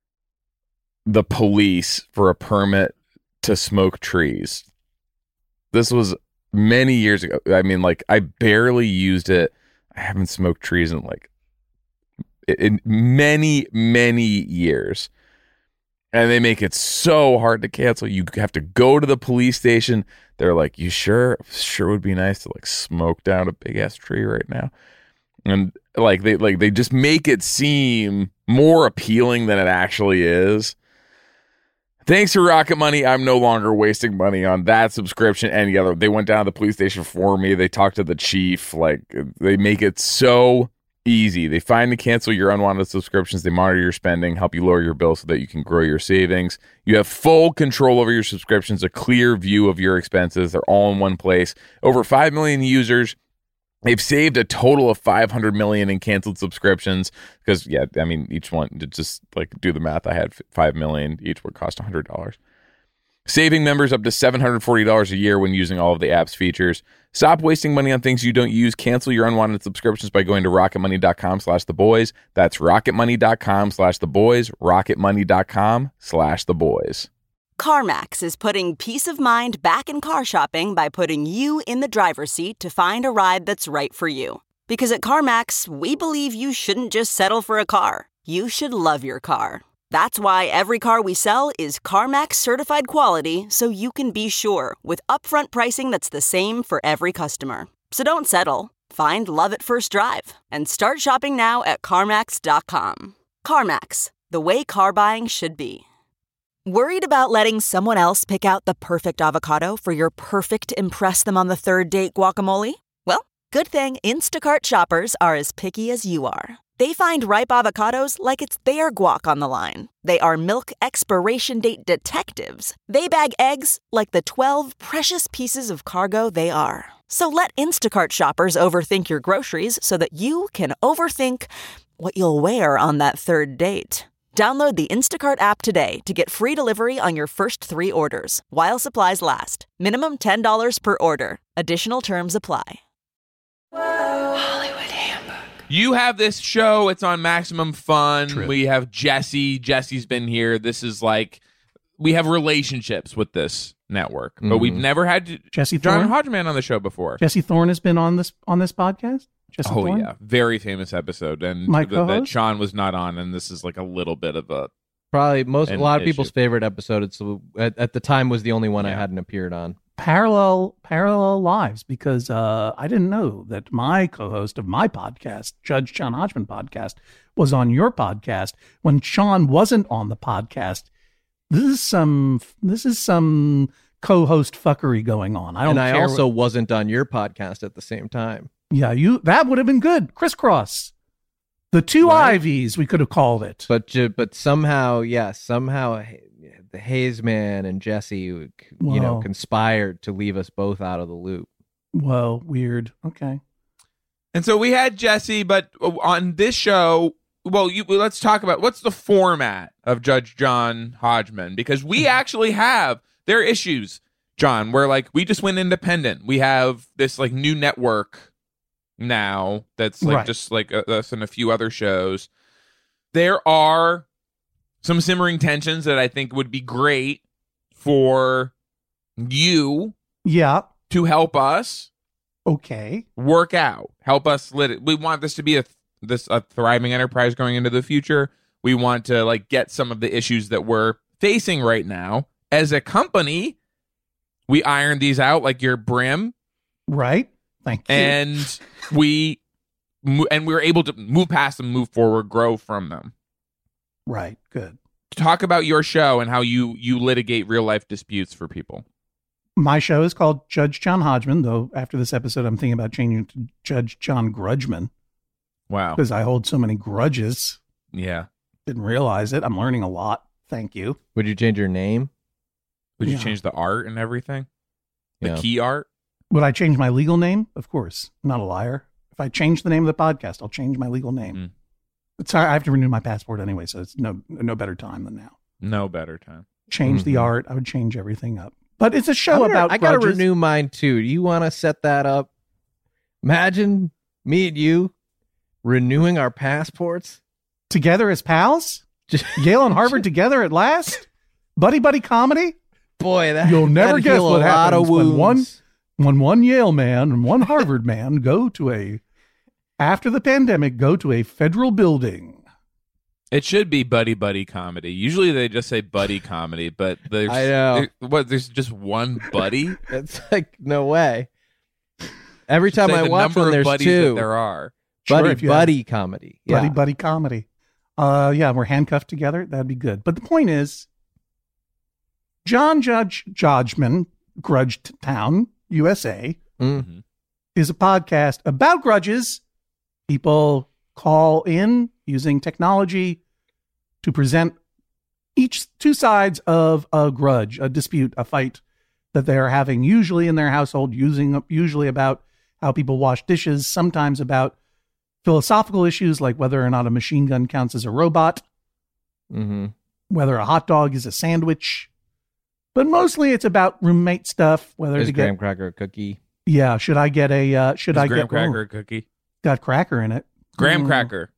Speaker 9: the police for a permit to smoke trees. This was many years ago. I mean, like, I barely used it. I haven't smoked trees in like in many, many years. And they make it so hard to cancel. You have to go to the police station. They're like, you sure? Sure would be nice to like smoke down a big ass tree right now. And like they like they just make it seem more appealing than it actually is. Thanks to Rocket Money, I'm no longer wasting money on that subscription. Any other, they went down to the police station for me. They talked to the chief. Like, they make it so easy. They find and cancel your unwanted subscriptions. They monitor your spending, help you lower your bill so that you can grow your savings. You have full control over your subscriptions, a clear view of your expenses. They're all in one place. Over five million users. They've saved a total of five hundred million in canceled subscriptions because, yeah, I mean, each one, to just like do the math, I had five million. Each would cost one hundred dollars. Saving members up to seven hundred forty dollars a year when using all of the app's features. Stop wasting money on things you don't use. Cancel your unwanted subscriptions by going to rocketmoney.com slash the boys. That's rocketmoney.com slash the boys. rocketmoney.com slash the boys.
Speaker 10: CarMax is putting peace of mind back in car shopping by putting you in the driver's seat to find a ride that's right for you. Because at CarMax, we believe you shouldn't just settle for a car. You should love your car. That's why every car we sell is CarMax certified quality, so you can be sure with upfront pricing that's the same for every customer. So don't settle. Find love at first drive and start shopping now at CarMax dot com. CarMax, the way car buying should be. Worried about letting someone else pick out the perfect avocado for your perfect impress them on the third date guacamole? Well, good thing Instacart shoppers are as picky as you are. They find ripe avocados like it's their guac on the line. They are milk expiration date detectives. They bag eggs like the twelve precious pieces of cargo they are. So let Instacart shoppers overthink your groceries so that you can overthink what you'll wear on that third date. Download the Instacart app today to get free delivery on your first three orders, while supplies last. Minimum ten dollars per order. Additional terms apply.
Speaker 6: Hollywood Handbook. You have this show. It's on Maximum Fun.
Speaker 7: True.
Speaker 6: We have Jesse. Jesse's been here. This is like, we have relationships with this network, but
Speaker 5: Mhm.
Speaker 6: we've never had
Speaker 7: Jesse
Speaker 6: John
Speaker 7: Thorne?
Speaker 6: Hodgman on the show before.
Speaker 7: Jesse Thorne has been on this on this podcast. Jesse
Speaker 6: Oh
Speaker 7: Thorne?
Speaker 6: yeah, very famous episode, and
Speaker 7: My
Speaker 6: th- that
Speaker 7: co-host?
Speaker 6: Sean was not on, and this is like a little bit of a
Speaker 5: Probably most, a
Speaker 6: An
Speaker 5: lot of
Speaker 6: issue.
Speaker 5: people's favorite episode. It's at, at the time was the only one I
Speaker 6: Yeah.
Speaker 5: hadn't appeared on.
Speaker 7: Parallel parallel lives, because uh, I didn't know that my co-host of my podcast, Judge John Hodgman podcast, was on your podcast when Sean wasn't on the podcast. This is some this is some co-host fuckery going on. I don't
Speaker 5: And I
Speaker 7: care
Speaker 5: also
Speaker 7: what-
Speaker 5: wasn't on your podcast at the same time.
Speaker 7: yeah, you that would have been good. Crisscross. The two
Speaker 5: Right.
Speaker 7: Ivies, we could have called it.
Speaker 5: But ju- but somehow, yes, somehow the Hayes man and Jesse, you know,
Speaker 7: Whoa.
Speaker 5: conspired to leave us both out of the loop.
Speaker 7: Whoa, weird. Okay.
Speaker 6: And so we had Jesse, but on this show, well, you, let's talk about what's the format of Judge John Hodgman, because we actually have their issues, John, where like we just went independent. We have this like new network now that's like
Speaker 7: Right.
Speaker 6: just like uh, us and a few other shows. There are some simmering tensions that I think would be great for you
Speaker 7: Yeah.
Speaker 6: to help us
Speaker 7: Okay.
Speaker 6: work out, help us lit it. We want this to be a this a thriving enterprise going into the future. We want to like get some of the issues that we're facing right now as a company. We iron these out like your brim,
Speaker 7: Right. Thank you.
Speaker 6: and we mo- and we're able to move past them, move forward, grow from them.
Speaker 7: right. Good.
Speaker 6: Talk about your show and how you you litigate real life disputes for people.
Speaker 7: My show is called Judge John Hodgman, though after this episode, I'm thinking about changing it to Judge John Grudgeman
Speaker 6: Wow.
Speaker 7: because I hold so many grudges.
Speaker 6: Yeah.
Speaker 7: Didn't realize it. I'm learning a lot. Thank you.
Speaker 5: Would you change your name?
Speaker 6: Would you
Speaker 7: Yeah.
Speaker 6: change the art and everything? The
Speaker 5: Yeah.
Speaker 6: key art?
Speaker 7: Would I change my legal name? Of course. I'm not a liar. If I change the name of the podcast, I'll change my legal name.
Speaker 6: Mm.
Speaker 7: It's I have to renew my passport anyway, so it's no no better time than now.
Speaker 6: No better time.
Speaker 7: Change the
Speaker 5: Mhm.
Speaker 7: art. I would change everything up. But it's a show
Speaker 5: I'm gonna-
Speaker 7: about
Speaker 5: I gotta
Speaker 7: grudges.
Speaker 5: renew mine too. Do you want to set that up? Imagine me and you renewing our passports
Speaker 7: together as pals. Yale and Harvard together at last. Buddy buddy comedy.
Speaker 5: Boy, that
Speaker 7: You'll never
Speaker 5: that'd
Speaker 7: guess
Speaker 5: heal
Speaker 7: what
Speaker 5: a lot
Speaker 7: happens
Speaker 5: of
Speaker 7: when one
Speaker 5: wounds.
Speaker 7: when one Yale man and one Harvard man go to a after the pandemic go to a federal building.
Speaker 6: It should be buddy buddy comedy. Usually they just say buddy comedy, but there's
Speaker 5: I know.
Speaker 6: there- what there's just one buddy.
Speaker 5: It's like no way. Every time
Speaker 6: Say
Speaker 5: I
Speaker 6: the
Speaker 5: watch
Speaker 6: number
Speaker 5: one,
Speaker 6: of
Speaker 5: there's
Speaker 6: buddies
Speaker 5: two.
Speaker 6: that there are.
Speaker 7: Sure,
Speaker 5: buddy
Speaker 7: if you have-
Speaker 5: buddy comedy. Yeah.
Speaker 7: Buddy buddy comedy. Uh yeah, we're handcuffed together. That'd be good. But the point is, John Judge Judgman, Grudge Town, U S A,
Speaker 5: Mm.
Speaker 7: is a podcast about grudges. People call in using technology to present each two sides of a grudge, a dispute, a fight that they are having, usually in their household, using usually about how people wash dishes, sometimes about philosophical issues like whether or not a machine gun counts as a robot,
Speaker 5: Mm-hmm.
Speaker 7: whether a hot dog is a sandwich. But mostly it's about roommate stuff, whether
Speaker 5: There's
Speaker 7: to
Speaker 5: graham
Speaker 7: get
Speaker 5: cracker cookie.
Speaker 7: yeah, should I get a uh should
Speaker 6: Is
Speaker 7: I
Speaker 6: graham
Speaker 7: get
Speaker 6: cracker
Speaker 7: oh,
Speaker 6: a cookie?
Speaker 7: got cracker in it.
Speaker 6: Graham
Speaker 7: Mm.
Speaker 6: cracker.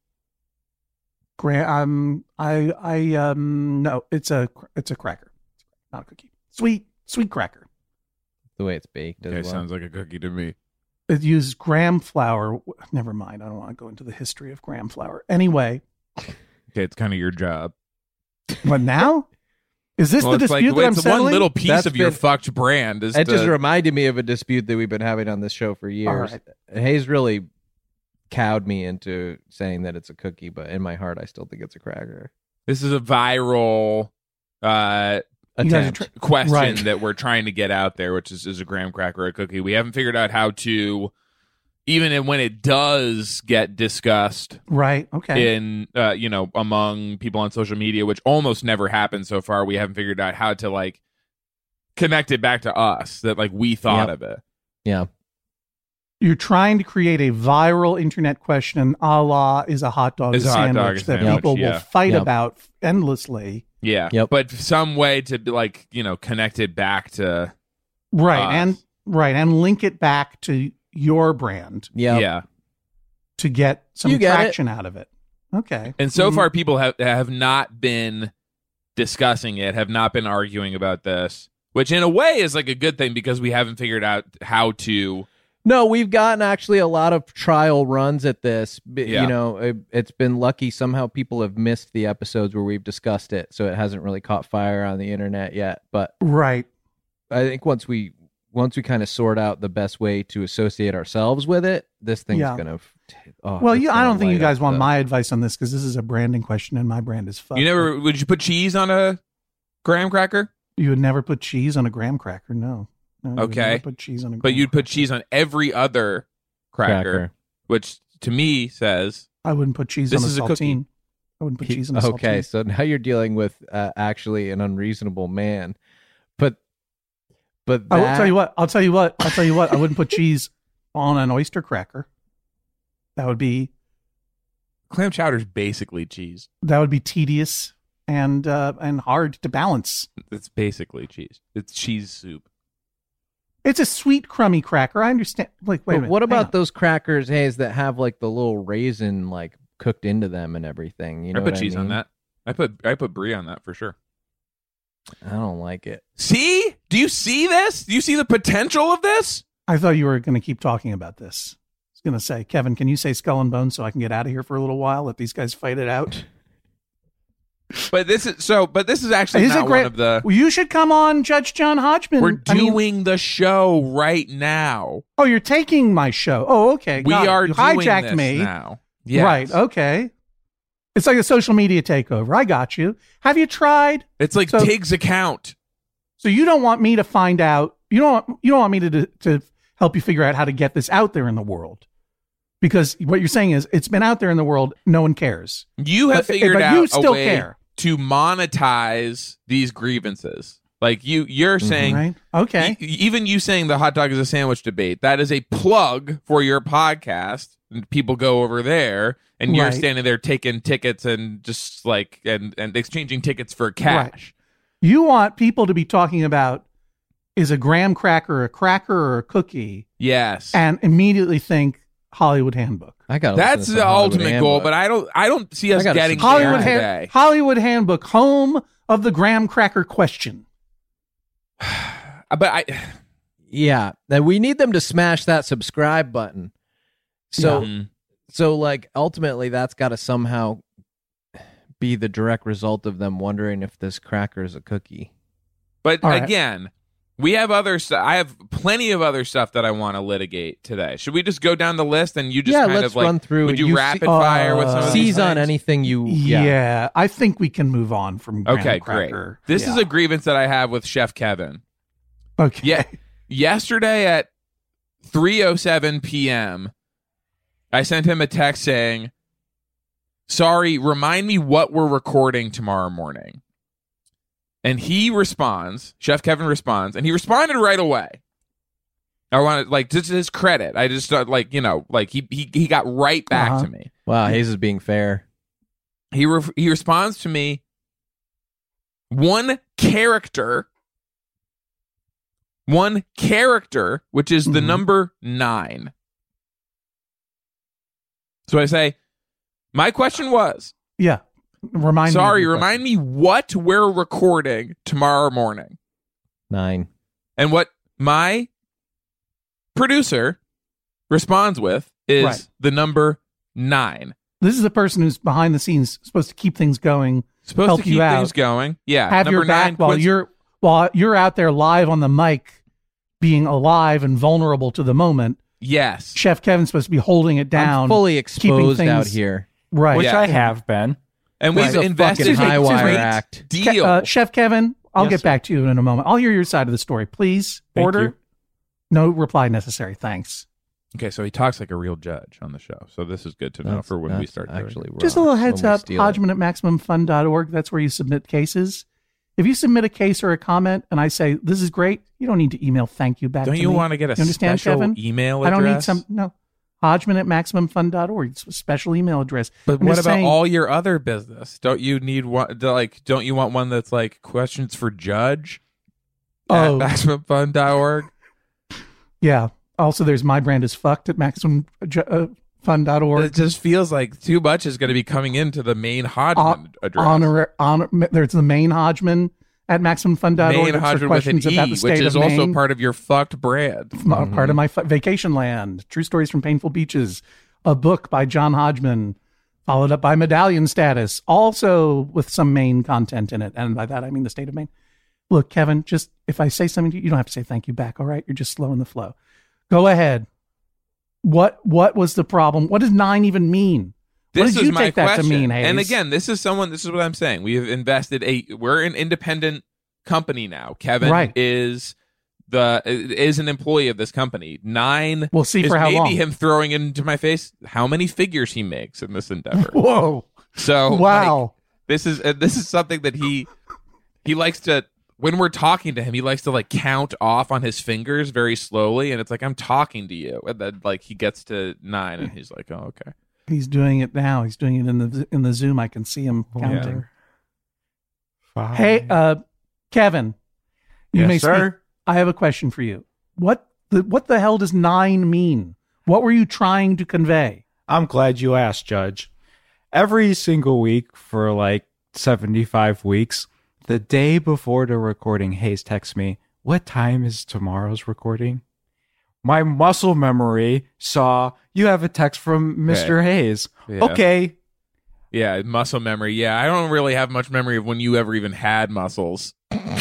Speaker 7: Gra- um, I, I, um, no, it's a, it's a cracker, not a cookie. Sweet, sweet cracker.
Speaker 5: The way it's baked as
Speaker 6: Okay,
Speaker 5: well.
Speaker 6: sounds like a cookie to me.
Speaker 7: It uses graham flour. Never mind. I don't want to go into the history of graham flour. Anyway,
Speaker 6: Okay, it's kind of your job.
Speaker 7: what now? Is this
Speaker 6: Well,
Speaker 7: the
Speaker 6: it's like
Speaker 7: dispute that I'm
Speaker 6: it's one
Speaker 7: settling?
Speaker 6: little piece
Speaker 5: That's
Speaker 6: of your
Speaker 5: been-
Speaker 6: fucked brand. Is
Speaker 5: It
Speaker 6: to,
Speaker 5: just reminded me of a dispute that we've been having on this show for years.
Speaker 7: right.
Speaker 5: Hayes really cowed me into saying that it's a cookie, but in my heart, I still think it's a cracker.
Speaker 6: this is a viral uh,
Speaker 7: You guys are
Speaker 5: Attempt.
Speaker 7: tr-
Speaker 6: question
Speaker 7: Right.
Speaker 6: that we're trying to get out there, which is, is a graham cracker or a cookie. We haven't figured out how to, even when it does get discussed
Speaker 7: Right. Okay.
Speaker 6: in, uh, you know, among people on social media, which almost never happens so far, we haven't figured out how to, like, connect it back to us, that, like, we thought
Speaker 5: Yep.
Speaker 6: of it.
Speaker 5: Yeah.
Speaker 7: You're trying to create a viral internet question, a la is a hot dog
Speaker 6: Is
Speaker 7: a
Speaker 6: a hot
Speaker 7: sandwich
Speaker 6: dog a
Speaker 7: that
Speaker 6: sandwich,
Speaker 7: people
Speaker 6: yeah.
Speaker 7: will fight
Speaker 5: Yep.
Speaker 7: about endlessly.
Speaker 6: Yeah.
Speaker 5: Yep.
Speaker 6: But some way to, like, you know, connect it back to
Speaker 7: Right.
Speaker 6: us.
Speaker 7: And right. And link it back to your brand
Speaker 5: Yeah.
Speaker 6: Yeah.
Speaker 7: to get some
Speaker 5: You get it.
Speaker 7: traction out of it. Okay.
Speaker 6: And so
Speaker 7: Mhm.
Speaker 6: far, people have have not been discussing it, have not been arguing about this, which in a way is like a good thing because we haven't figured out how to.
Speaker 5: No, we've gotten actually a lot of trial runs at this. B-
Speaker 6: Yeah.
Speaker 5: You know, it, it's been lucky. Somehow people have missed the episodes where we've discussed it, so it hasn't really caught fire on the internet yet. But
Speaker 7: Right.
Speaker 5: I think once we once we kind of sort out the best way to associate ourselves with it, this thing's
Speaker 7: Yeah.
Speaker 5: gonna. Oh,
Speaker 7: Well,
Speaker 5: it's
Speaker 7: you, I
Speaker 5: gonna
Speaker 7: don't think you
Speaker 5: light
Speaker 7: guys
Speaker 5: up
Speaker 7: want
Speaker 5: the-
Speaker 7: my advice on this because this is a branding question and my brand is fucked.
Speaker 6: You never would you put cheese on a graham cracker?
Speaker 7: You would never put cheese on a graham cracker. No. No, you would
Speaker 6: Okay.
Speaker 7: never put cheese on a
Speaker 6: But
Speaker 7: graham
Speaker 6: you'd put
Speaker 7: cracker.
Speaker 6: cheese on every other cracker,
Speaker 5: Cracker.
Speaker 6: which to me says
Speaker 7: I wouldn't put cheese
Speaker 6: This
Speaker 7: on a
Speaker 6: is a cookie.
Speaker 7: saltine. I wouldn't put
Speaker 5: He-
Speaker 7: cheese on a
Speaker 5: okay,
Speaker 7: saltine.
Speaker 5: so now you're dealing with uh, actually an unreasonable man, but but
Speaker 7: I will
Speaker 5: that-
Speaker 7: tell you what. I'll tell you what. I'll tell you what. I wouldn't put cheese on an oyster cracker. That would be
Speaker 6: clam chowder's basically cheese.
Speaker 7: that would be tedious and uh, and hard to balance.
Speaker 6: It's basically cheese. It's cheese soup.
Speaker 7: It's a sweet, crummy cracker. I understand. Like, wait a
Speaker 5: But
Speaker 7: minute.
Speaker 5: what
Speaker 7: hang
Speaker 5: about
Speaker 7: on.
Speaker 5: those crackers, Hayes, that have like the little raisin like cooked into them and everything? You know
Speaker 6: I put
Speaker 5: what
Speaker 6: cheese
Speaker 5: I
Speaker 6: on
Speaker 5: mean?
Speaker 6: that. I put I put brie on that for sure.
Speaker 5: I don't like it.
Speaker 6: See? Do you see this? Do you see the potential of this?
Speaker 7: I thought you were going to keep talking about this. I was going to say, Kevin, can you say skull and bones so I can get out of here for a little while? Let these guys fight it out.
Speaker 6: But this is so. But this is actually
Speaker 7: Is
Speaker 6: not
Speaker 7: it great?
Speaker 6: one of the.
Speaker 7: Well, you should come on, Judge John Hodgman.
Speaker 6: We're
Speaker 7: I mean-
Speaker 6: doing the show right now.
Speaker 7: oh, you're taking my show. Oh, okay.
Speaker 6: We
Speaker 7: got it.
Speaker 6: are
Speaker 7: You
Speaker 6: doing
Speaker 7: hijacked
Speaker 6: this
Speaker 7: me.
Speaker 6: now. Yes.
Speaker 7: Right. Okay. It's like a social media takeover. I got you. Have you tried?
Speaker 6: It's like
Speaker 7: So-
Speaker 6: Tig's account.
Speaker 7: So you don't want me to find out. You don't. Want, you don't want me to to help you figure out how to get this out there in the world, because what you're saying is it's been out there in the world. No one cares.
Speaker 6: You have
Speaker 7: But-
Speaker 6: figured
Speaker 7: but
Speaker 6: out
Speaker 7: you
Speaker 6: a
Speaker 7: still
Speaker 6: way
Speaker 7: care.
Speaker 6: to monetize these grievances. Like you, you're saying,
Speaker 7: Right. Okay.
Speaker 6: e- even you saying the hot dog is a sandwich debate, that is a plug for your podcast. And people go over there, and you're
Speaker 7: Right.
Speaker 6: standing there taking tickets and just like and and exchanging tickets for cash.
Speaker 7: You want people to be talking about, is a graham cracker a cracker or a cookie,
Speaker 6: Yes,
Speaker 7: and immediately think Hollywood Handbook.
Speaker 5: I got
Speaker 6: that's the ultimate goal. But I don't, I don't see us
Speaker 5: I gotta
Speaker 6: getting
Speaker 5: subscribe.
Speaker 6: there
Speaker 7: Hollywood,
Speaker 6: today.
Speaker 7: Han- Hollywood Handbook, home of the graham cracker question.
Speaker 6: But I,
Speaker 5: Yeah, then we need them to smash that subscribe button. So,
Speaker 6: Mhm.
Speaker 5: so like ultimately, that's got to somehow be the direct result of them wondering if this cracker is a cookie.
Speaker 6: but
Speaker 7: All right.
Speaker 6: again, we have other stuff. I have plenty of other stuff that I want to litigate today. Should we just go down the list and you just
Speaker 5: Yeah,
Speaker 6: kind
Speaker 5: let's
Speaker 6: of like
Speaker 5: run through
Speaker 6: Would
Speaker 5: it.
Speaker 6: you,
Speaker 5: You
Speaker 6: rapid
Speaker 5: see-
Speaker 6: fire with some
Speaker 7: Uh,
Speaker 6: of these
Speaker 5: Seize on
Speaker 6: things?
Speaker 5: anything you.
Speaker 7: Yeah.
Speaker 5: Yeah.
Speaker 7: I think we can move on from graham
Speaker 6: Okay, great.
Speaker 7: cracker.
Speaker 6: This
Speaker 7: Yeah.
Speaker 6: is a grievance that I have with Chef Kevin.
Speaker 7: okay.
Speaker 6: Yeah, yesterday at three oh seven p.m., I sent him a text saying, sorry, remind me what we're recording tomorrow morning. And he responds, Chef Kevin responds, and he responded right away. I want to, like, just his credit. I just, uh, like, you know, like, he he, he got right back
Speaker 7: Uh-huh.
Speaker 6: to me.
Speaker 5: Wow, Hayes is being fair.
Speaker 6: He re- he responds to me, one character, one character, which is the
Speaker 7: Mhm.
Speaker 6: number nine. So I say, my question was,
Speaker 7: Yeah. Remind
Speaker 6: sorry,
Speaker 7: me. of your
Speaker 6: remind me what we're recording tomorrow morning.
Speaker 5: Nine.
Speaker 6: And what my producer responds with is
Speaker 7: Right.
Speaker 6: the number nine.
Speaker 7: This is a person who's behind the scenes, supposed to keep things going,
Speaker 6: Supposed
Speaker 7: help
Speaker 6: to keep
Speaker 7: you out,
Speaker 6: things going. Yeah.
Speaker 7: have
Speaker 6: number
Speaker 7: your back
Speaker 6: nine,
Speaker 7: while
Speaker 6: Quincy-
Speaker 7: you're while you're out there live on the mic, being alive and vulnerable to the moment.
Speaker 6: Yes.
Speaker 7: Chef Kevin's supposed to be holding it down,
Speaker 5: I'm fully
Speaker 7: keeping
Speaker 5: exposed out
Speaker 7: things-
Speaker 5: here.
Speaker 7: right?
Speaker 4: Which
Speaker 6: Yeah.
Speaker 4: I have been.
Speaker 6: And
Speaker 5: This
Speaker 6: we've
Speaker 5: is a
Speaker 6: invested
Speaker 5: fucking
Speaker 6: in a
Speaker 5: high wire
Speaker 6: great
Speaker 5: act.
Speaker 7: Ke-
Speaker 6: deal.
Speaker 7: uh, Chef Kevin, I'll
Speaker 4: Yes,
Speaker 7: get
Speaker 4: sir.
Speaker 7: back to you in a moment. I'll hear your side of the story, please.
Speaker 4: Thank
Speaker 7: Order.
Speaker 4: you.
Speaker 7: No reply necessary. Thanks.
Speaker 6: Okay, so he talks like a real judge on the show. So this is good to know
Speaker 5: That's-
Speaker 6: for when we
Speaker 5: that's
Speaker 6: start doing
Speaker 5: actually
Speaker 6: it.
Speaker 7: Just a
Speaker 5: wrong.
Speaker 7: little heads
Speaker 5: When we
Speaker 7: up,
Speaker 5: steal it.
Speaker 7: Hodgman at Maximum Fun dot org. That's where you submit cases. If you submit a case or a comment and I say, this is great, you don't need to email thank you back
Speaker 6: Don't
Speaker 7: to
Speaker 6: you
Speaker 7: me.
Speaker 6: want to get a
Speaker 7: You understand,
Speaker 6: special
Speaker 7: Kevin?
Speaker 6: email
Speaker 7: I
Speaker 6: address?
Speaker 7: don't need some, no. Hodgman at Maximum Fun dot org. It's a special email address.
Speaker 6: But
Speaker 7: I'm
Speaker 6: what
Speaker 7: just
Speaker 6: about
Speaker 7: saying-
Speaker 6: all your other business? Don't you need one? Like, don't you want one that's like questions for judge
Speaker 7: Oh.
Speaker 6: at maximum fun dot org?
Speaker 7: Yeah. Also, there's my brand is fucked at Maximum Fun dot org.
Speaker 6: It just feels like too much is going to be coming into the main Hodgman
Speaker 7: Hon-
Speaker 6: address.
Speaker 7: honor, honor, there's the main Hodgman at Maximum Fun dot org.
Speaker 6: main
Speaker 7: That's for
Speaker 6: Hodgman with an
Speaker 7: questions about
Speaker 6: E,
Speaker 7: the state
Speaker 6: which is
Speaker 7: of
Speaker 6: also
Speaker 7: Maine.
Speaker 6: part of your fucked brand.
Speaker 7: Uh, part of my fu- vacation land. True stories from painful beaches. A book by John Hodgman, followed up by Medallion Status, also with some Maine content in it. And by that, I mean the state of Maine. Look, Kevin, just if I say something to you, you don't have to say thank you back. All right. You're just slow in the flow. Go ahead. What, what was the problem? What does nine even mean? What
Speaker 6: This
Speaker 7: did
Speaker 6: is
Speaker 7: you
Speaker 6: my
Speaker 7: take that
Speaker 6: question.
Speaker 7: to mean, Hayes?
Speaker 6: And again, this is someone. This is what I'm saying. We have invested a. We're an independent company now. Kevin
Speaker 7: Right.
Speaker 6: is the is an employee of this company. Nine.
Speaker 7: We'll see
Speaker 6: is
Speaker 7: for how
Speaker 6: maybe
Speaker 7: long.
Speaker 6: him throwing into my face how many figures he makes in this endeavor.
Speaker 7: Whoa.
Speaker 6: So
Speaker 7: Wow.
Speaker 6: like, this is uh, this is something that he he likes to. When we're talking to him, he likes to like count off on his fingers very slowly, and it's like I'm talking to you, and then like he gets to nine, and he's like, "Oh, okay."
Speaker 7: He's doing it now. He's doing it in the in the Zoom. I can see him counting.
Speaker 4: Five.
Speaker 7: Hey, uh, Kevin, you
Speaker 4: Yes,
Speaker 7: may
Speaker 4: sir.
Speaker 7: speak. I have a question for you. What the what the hell does nine mean? What were you trying to convey?
Speaker 4: I'm glad you asked, Judge. Every single week for like seventy-five weeks, the day before the recording, Hayes texts me, what time is tomorrow's recording? My muscle memory saw you have a text from Mister Hayes.
Speaker 6: Yeah.
Speaker 4: Okay.
Speaker 6: Yeah, muscle memory. Yeah, I don't really have much memory of when you ever even had muscles.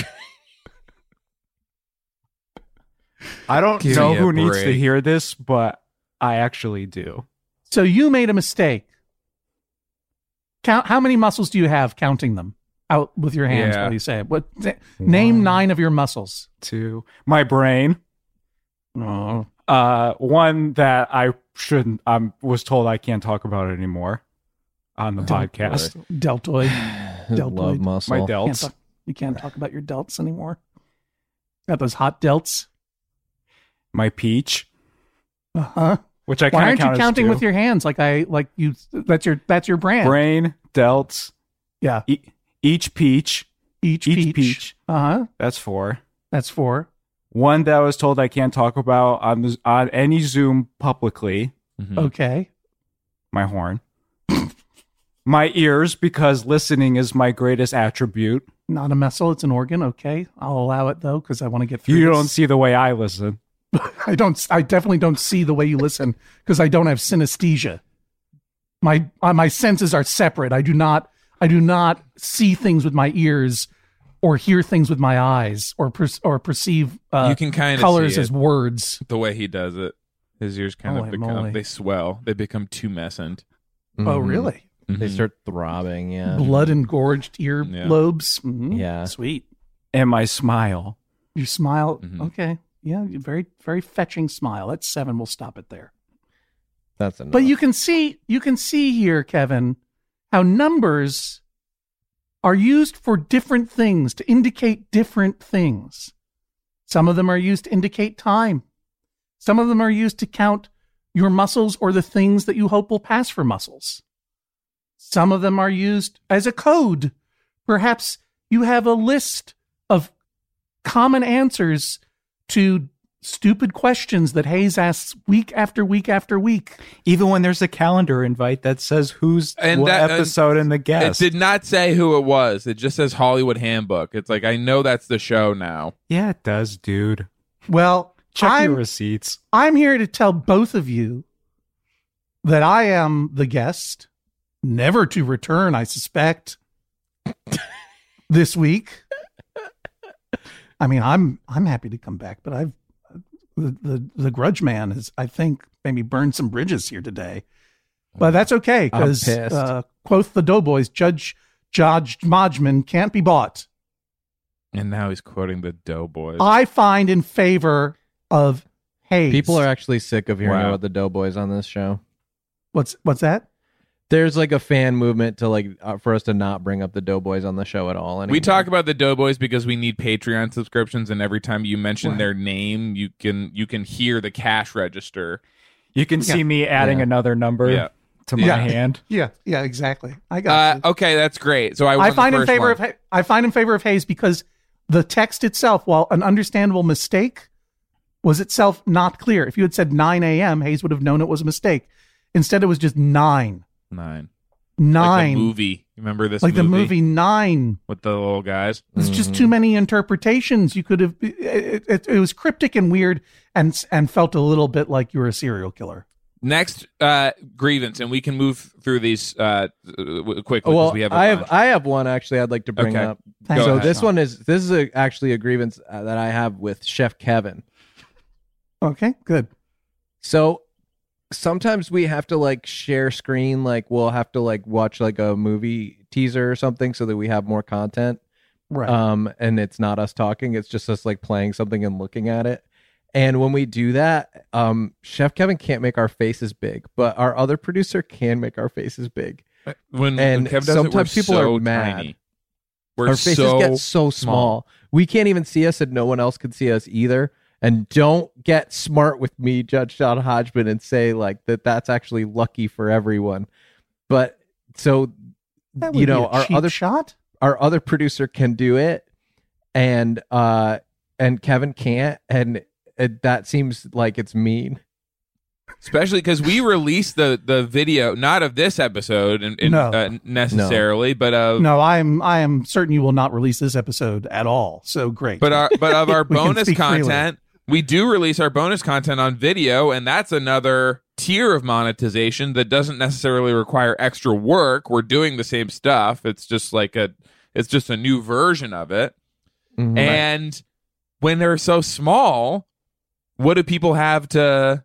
Speaker 4: I don't
Speaker 6: Give
Speaker 4: know
Speaker 6: me a
Speaker 4: who needs to
Speaker 6: break.
Speaker 4: hear this, but I actually do.
Speaker 7: So you made a mistake. Count how many muscles do you have? Counting them out with your hands
Speaker 6: Yeah.
Speaker 7: while you say it. What? Name
Speaker 4: One.
Speaker 7: nine of your muscles.
Speaker 4: To my brain.
Speaker 7: Oh,
Speaker 4: Uh, one that I shouldn't. I um, was told I can't talk about it anymore on the podcast.
Speaker 7: deltoid.
Speaker 5: Love
Speaker 7: deltoid.
Speaker 5: muscle.
Speaker 4: My
Speaker 7: Can't
Speaker 4: delts.
Speaker 7: talk- you can't talk about your delts anymore. Got those hot delts.
Speaker 4: My peach,
Speaker 7: Uh huh.
Speaker 4: which I
Speaker 7: Why
Speaker 4: kind
Speaker 7: aren't
Speaker 4: of
Speaker 7: you counting with your hands like I like you? That's your that's your brand.
Speaker 4: brain, delts,
Speaker 7: Yeah.
Speaker 4: e- each peach.
Speaker 7: Each,
Speaker 4: Each
Speaker 7: peach.
Speaker 4: peach.
Speaker 7: Uh huh.
Speaker 4: That's four.
Speaker 7: That's four.
Speaker 4: One that I was told I can't talk about on the, on any Zoom publicly.
Speaker 6: Mhm.
Speaker 7: Okay.
Speaker 4: My horn. My ears, because listening is my greatest attribute.
Speaker 7: Not a muscle. It's an organ. Okay. I'll allow it though because I want to get through.
Speaker 4: You
Speaker 7: this.
Speaker 4: don't see the way I listen.
Speaker 7: I don't. I definitely don't see the way you listen because I don't have synesthesia. My uh, my senses are separate. I do not. I do not see things with my ears, or hear things with my eyes, or per, or perceive uh,
Speaker 6: You can kind of
Speaker 7: colors
Speaker 6: see
Speaker 7: as
Speaker 6: it,
Speaker 7: words.
Speaker 6: the way he does it. His ears kind
Speaker 7: Holy
Speaker 6: of become
Speaker 7: moly.
Speaker 6: they swell. They become tumescent.
Speaker 7: Oh,
Speaker 5: Mhm.
Speaker 7: really?
Speaker 5: They
Speaker 6: Mhm.
Speaker 5: start throbbing. Yeah.
Speaker 7: Blood engorged ear
Speaker 6: Yeah.
Speaker 7: lobes. Mhm.
Speaker 5: Yeah.
Speaker 7: Sweet.
Speaker 4: And my smile.
Speaker 7: You smile.
Speaker 6: Mhm.
Speaker 7: Okay. Yeah. you- Very very fetching smile. That's seven. We'll stop it there.
Speaker 5: That's enough.
Speaker 7: But you can see you can see here, Kevin, how numbers are used for different things to indicate different things. Some of them are used to indicate time. Some of them are used to count your muscles or the things that you hope will pass for muscles. Some of them are used as a code. Perhaps you have a list of common answers to stupid questions that Hayes asks week after week after week.
Speaker 4: Even when there's a calendar invite that says who's
Speaker 6: And
Speaker 4: what
Speaker 6: that-
Speaker 4: episode and the
Speaker 6: It
Speaker 4: guest.
Speaker 6: did not say who it was. It just says Hollywood Handbook. It's like I know that's the show now.
Speaker 4: Yeah, it does, dude.
Speaker 7: Well,
Speaker 4: Check
Speaker 7: I'm,
Speaker 4: your receipts.
Speaker 7: I'm here to tell both of you that I am the guest, never to return, I suspect, this week. I mean, I'm I'm happy to come back, but I've the, the the grudge man has, I think, maybe burned some bridges here today. But that's okay
Speaker 5: I'm
Speaker 7: because
Speaker 5: pissed.
Speaker 7: uh, quoth the Doughboys, Judge Judge Modgman can't be bought.
Speaker 6: And now he's quoting the Doughboys.
Speaker 7: I find in favor of Hayes.
Speaker 5: People are actually sick of hearing
Speaker 6: Wow.
Speaker 5: about the Doughboys on this show.
Speaker 7: what's what's that?
Speaker 5: There's like a fan movement to like uh, for us to not bring up the Doughboys on the show at all. Anymore.
Speaker 6: We talk about the Doughboys because we need Patreon subscriptions, and every time you mention
Speaker 7: Right.
Speaker 6: their name, you can you can hear the cash register.
Speaker 4: You can
Speaker 7: Yeah.
Speaker 4: see me adding
Speaker 5: Yeah.
Speaker 4: another number
Speaker 6: Yeah.
Speaker 4: to my
Speaker 7: Yeah.
Speaker 4: hand.
Speaker 7: Yeah, yeah, exactly. I got
Speaker 6: Uh,
Speaker 7: you.
Speaker 6: okay, that's great. So I, won
Speaker 7: I
Speaker 6: the
Speaker 7: find in
Speaker 6: first
Speaker 7: favor
Speaker 6: one.
Speaker 7: of Ha- I find in favor of Hayes because the text itself, while an understandable mistake, was itself not clear. If you had said nine a.m., Hayes would have known it was a mistake. Instead, it was just nine.
Speaker 6: nine.
Speaker 7: Nine.
Speaker 6: Like the movie. Remember this
Speaker 7: Like the movie Nine.
Speaker 6: with the little guys?
Speaker 7: It's just too many interpretations. You could have. It, it, it was cryptic and weird, and and felt a little bit like you were a serial killer.
Speaker 6: Next uh, grievance, and we can move through these uh, w- quickly. 'cause
Speaker 5: Well,
Speaker 6: we have a
Speaker 5: I have
Speaker 6: bunch.
Speaker 5: I have one actually I'd like to bring
Speaker 6: Okay.
Speaker 5: up.
Speaker 7: Thanks.
Speaker 5: so
Speaker 6: ahead,
Speaker 5: this
Speaker 7: Sean.
Speaker 5: one is this is a, actually a grievance uh, that I have with Chef Kevin.
Speaker 7: Okay, good.
Speaker 5: So sometimes we have to like share screen, like we'll have to like watch like a movie teaser or something so that we have more content.
Speaker 7: Right.
Speaker 5: Um, and it's not us talking; it's just us like playing something and looking at it. And when we do that, um, Chef Kevin can't make our faces big, but our other producer can make our faces big.
Speaker 6: when, when
Speaker 5: and
Speaker 6: Kev does it, we're
Speaker 5: sometimes people
Speaker 6: so
Speaker 5: are mad.
Speaker 6: tiny. We're
Speaker 5: our faces
Speaker 6: so
Speaker 5: get so small. We can't even see us, and no one else can see us either. And don't get smart with me, Judge John Hodgman, and say like that. That's actually lucky for everyone. But so
Speaker 7: That would
Speaker 5: you
Speaker 7: be
Speaker 5: know,
Speaker 7: a
Speaker 5: our
Speaker 7: cheap
Speaker 5: other
Speaker 7: shot.
Speaker 5: our other producer can do it, and uh, and Kevin can't, and it, that seems like it's mean.
Speaker 6: Especially because we released the, the video, not of this episode in, in,
Speaker 7: No.
Speaker 6: uh, necessarily, but of
Speaker 7: No, I'm I am certain you will not release this episode at all. So great.
Speaker 6: but our but of our
Speaker 7: We can
Speaker 6: bonus
Speaker 7: speak freely.
Speaker 6: content. We do release our bonus content on video, and that's another tier of monetization that doesn't necessarily require extra work. We're doing the same stuff. It's just like a it's just a new version of it.
Speaker 5: Mhm.
Speaker 6: And when they're so small, what do people have to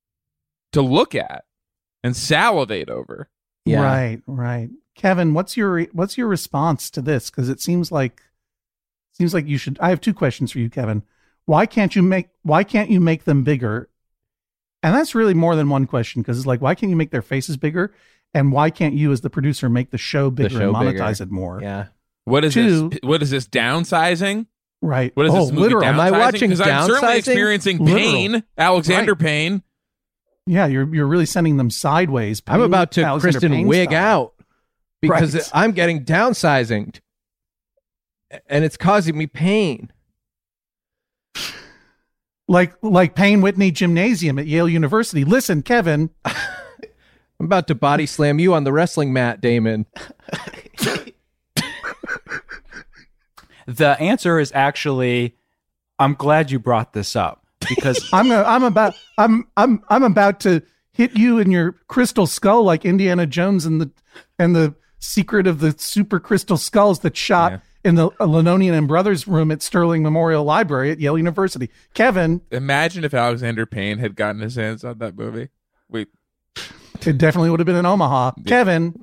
Speaker 6: to look at and salivate over?
Speaker 5: Yeah.
Speaker 7: Right, right. Kevin, what's your what's your response to this? Because it seems like seems like you should. I have two questions for you, Kevin. Why can't you make Why can't you make them bigger? And that's really more than one question because it's like, why can't you make their faces bigger? And why can't you, as the producer, make the show bigger
Speaker 5: show
Speaker 7: and monetize
Speaker 5: bigger.
Speaker 7: it more?
Speaker 5: Yeah.
Speaker 6: What is
Speaker 7: Two-
Speaker 6: this? What is this downsizing?
Speaker 7: Right.
Speaker 6: What is
Speaker 7: oh,
Speaker 6: this movie
Speaker 7: literal.
Speaker 6: downsizing?
Speaker 5: Am I watching
Speaker 6: Because I'm certainly
Speaker 5: downsizing?
Speaker 6: experiencing
Speaker 7: Literal.
Speaker 6: pain, Alexander
Speaker 7: Right.
Speaker 6: Payne.
Speaker 7: Yeah, you're you're really sending them sideways.
Speaker 5: I'm about to
Speaker 7: Alexander
Speaker 5: Kristen
Speaker 7: Payne
Speaker 5: Wiig
Speaker 7: style.
Speaker 5: out because
Speaker 7: Right.
Speaker 5: I'm getting downsizing, and it's causing me pain.
Speaker 7: Like like Payne Whitney Gymnasium at Yale University. Listen, Kevin.
Speaker 5: I'm about to body slam you on the wrestling mat, Damon.
Speaker 4: The answer is actually, I'm glad you brought this up because
Speaker 7: I'm gonna, I'm about I'm I'm I'm about to hit you in your crystal skull like Indiana Jones and the and the secret of the super crystal skulls that shot
Speaker 6: Yeah.
Speaker 7: in the Linonian and Brothers room at Sterling Memorial Library at Yale University. Kevin,
Speaker 6: Imagine if Alexander Payne had gotten his hands on that movie. Wait,
Speaker 7: it definitely would have been in Omaha.
Speaker 6: Yeah.
Speaker 7: Kevin,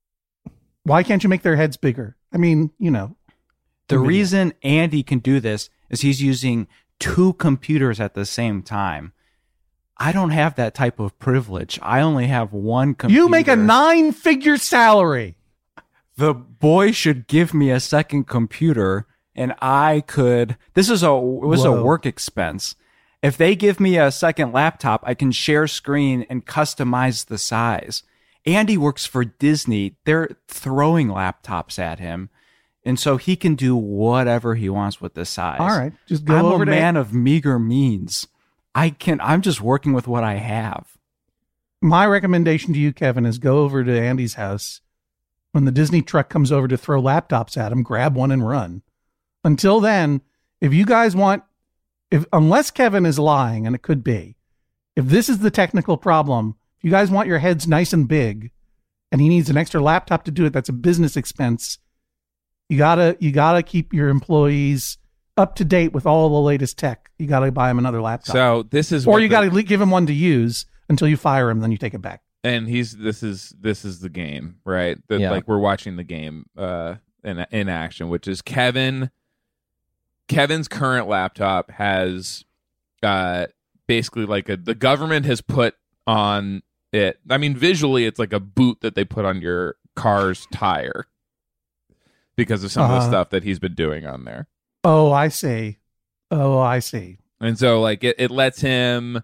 Speaker 7: why can't you make their heads bigger? I mean, you know,
Speaker 4: the
Speaker 7: video.
Speaker 4: reason Andy can do this is he's using two computers at the same time. I don't have that type of privilege. I only have one computer.
Speaker 7: you make a nine-figure salary.
Speaker 4: The boy should give me a second computer and I could, this is a, it was
Speaker 7: Whoa.
Speaker 4: a work expense. If they give me a second laptop, I can share screen and customize the size. Andy works for Disney. They're throwing laptops at him. And so he can do whatever he wants with the size.
Speaker 7: All right, just go
Speaker 4: I'm
Speaker 7: over
Speaker 4: a
Speaker 7: to
Speaker 4: man of meager means. I can, I'm just working with what I have.
Speaker 7: My recommendation to you, Kevin, is go over to Andy's house. When the Disney truck comes over to throw laptops at him, grab one and run. Until then, if you guys want, if unless Kevin is lying, and it could be, if this is the technical problem, if you guys want your heads nice and big, and he needs an extra laptop to do it, that's a business expense. You gotta, you gotta keep your employees up to date with all the latest tech. You gotta buy him another laptop,
Speaker 6: so this is
Speaker 7: or
Speaker 6: what
Speaker 7: you
Speaker 6: the-
Speaker 7: gotta le- give him one to use until you fire him, then you take it back.
Speaker 6: and he's this is this is the game, right? That
Speaker 5: Yeah.
Speaker 6: like we're watching the game uh in in action, which is Kevin Kevin's current laptop has uh basically like a the government has put on it. I mean, visually it's like a boot that they put on your car's tire because of some of the
Speaker 7: Uh-huh.
Speaker 6: stuff that he's been doing on there.
Speaker 7: Oh, I see. Oh, I see.
Speaker 6: And so like it, it lets him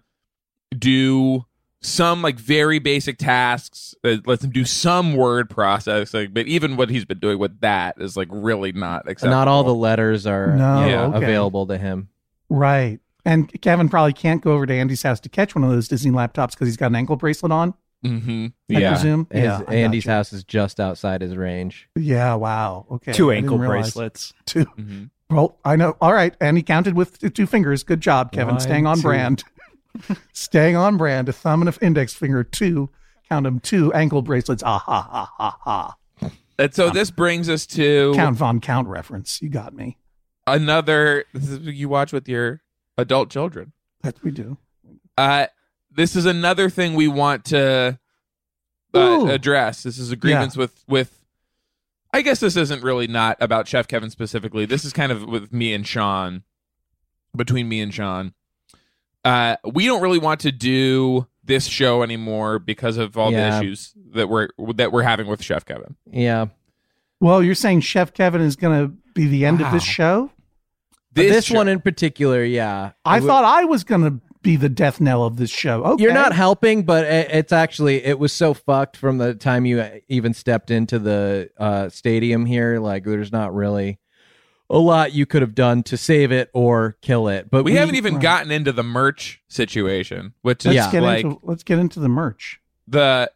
Speaker 6: do some like very basic tasks. It lets him do some word processing, but even what he's been doing with that is like really not acceptable.
Speaker 5: Not all the letters are
Speaker 7: No,
Speaker 5: yeah,
Speaker 7: okay.
Speaker 5: available to him.
Speaker 7: Right. And Kevin probably can't go over to Andy's house to catch one of those Disney laptops because he's got an ankle bracelet on,
Speaker 6: Mm-hmm.
Speaker 7: I
Speaker 6: Yeah.
Speaker 7: presume.
Speaker 5: His-
Speaker 7: yeah, I
Speaker 5: Andy's
Speaker 7: gotcha.
Speaker 5: house is just outside his range.
Speaker 7: Yeah, wow. Okay.
Speaker 4: Two
Speaker 7: I didn't
Speaker 4: ankle
Speaker 7: realize.
Speaker 4: bracelets.
Speaker 7: Two.
Speaker 6: Mm-hmm.
Speaker 7: Well, I know. All right. And he counted with t- two fingers. Good job, Kevin.
Speaker 4: One,
Speaker 7: Staying on
Speaker 4: two.
Speaker 7: brand. Staying on brand. A thumb and an index finger. Two. Count them. Two ankle bracelets. Ah, ha, ha, ha, ha.
Speaker 6: And so this brings us to
Speaker 7: Count Von Count reference. You got me.
Speaker 6: another. This is what you watch with your adult children.
Speaker 7: That we do.
Speaker 6: Uh, this is another thing we want to uh,
Speaker 7: Ooh.
Speaker 6: address. This is a grievance with with. I guess this isn't really not about Chef Kevin specifically. This is kind of with me and Sean, between me and Sean. Uh, we don't really want to do this show anymore because of all
Speaker 5: Yeah.
Speaker 6: the issues that we're that we're having with Chef Kevin.
Speaker 5: Yeah.
Speaker 7: Well, you're saying Chef Kevin is going to be the end of this
Speaker 4: Wow.
Speaker 7: show?
Speaker 5: This, this
Speaker 6: show-
Speaker 5: one in particular, yeah.
Speaker 7: I
Speaker 5: It would-
Speaker 7: thought I was going to be the death knell of this show. Okay.
Speaker 5: You're not helping, but it, it's actually it was so fucked from the time you even stepped into the uh, stadium here. Like, there's not really a lot you could have done to save it or kill it. But
Speaker 6: we,
Speaker 5: we,
Speaker 6: haven't even
Speaker 7: right.
Speaker 6: gotten into the merch situation, which
Speaker 7: Let's
Speaker 6: is
Speaker 5: Yeah.
Speaker 7: get
Speaker 6: like
Speaker 7: into let's get into the merch.
Speaker 6: the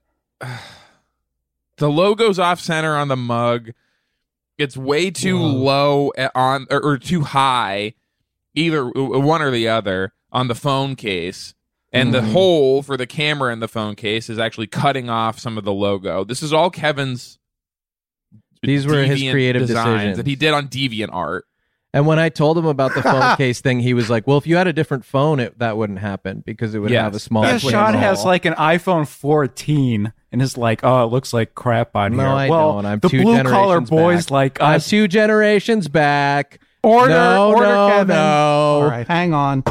Speaker 6: the logo's off center on the mug. It's way too
Speaker 7: Whoa.
Speaker 6: low a- on or, or too high, either one or the other on the phone case. And the
Speaker 7: Mhm.
Speaker 6: hole for the camera in the phone case is actually cutting off some of the logo. This is all Kevin's.
Speaker 5: These were his
Speaker 6: deviant
Speaker 5: creative
Speaker 6: designs
Speaker 5: decisions.
Speaker 6: that he did on DeviantArt.
Speaker 5: And when I told him about the phone case thing, he was like, "Well, if you had a different phone, it, that wouldn't happen because it would
Speaker 6: Yes.
Speaker 5: have a small."
Speaker 4: Yeah,
Speaker 6: That's what
Speaker 4: Sean
Speaker 6: it's
Speaker 4: has
Speaker 6: all.
Speaker 4: like an iPhone fourteen and is like, oh, it looks like crap on
Speaker 5: No,
Speaker 4: here.
Speaker 5: I
Speaker 4: well,
Speaker 5: don't. I'm
Speaker 4: the
Speaker 5: two
Speaker 4: blue collar
Speaker 5: generations
Speaker 4: boys
Speaker 5: back.
Speaker 4: like
Speaker 5: I'm
Speaker 4: us.
Speaker 5: two generations back.
Speaker 7: Order,
Speaker 5: No,
Speaker 7: order,
Speaker 5: no,
Speaker 7: Kevin.
Speaker 5: no.
Speaker 7: All right, hang on.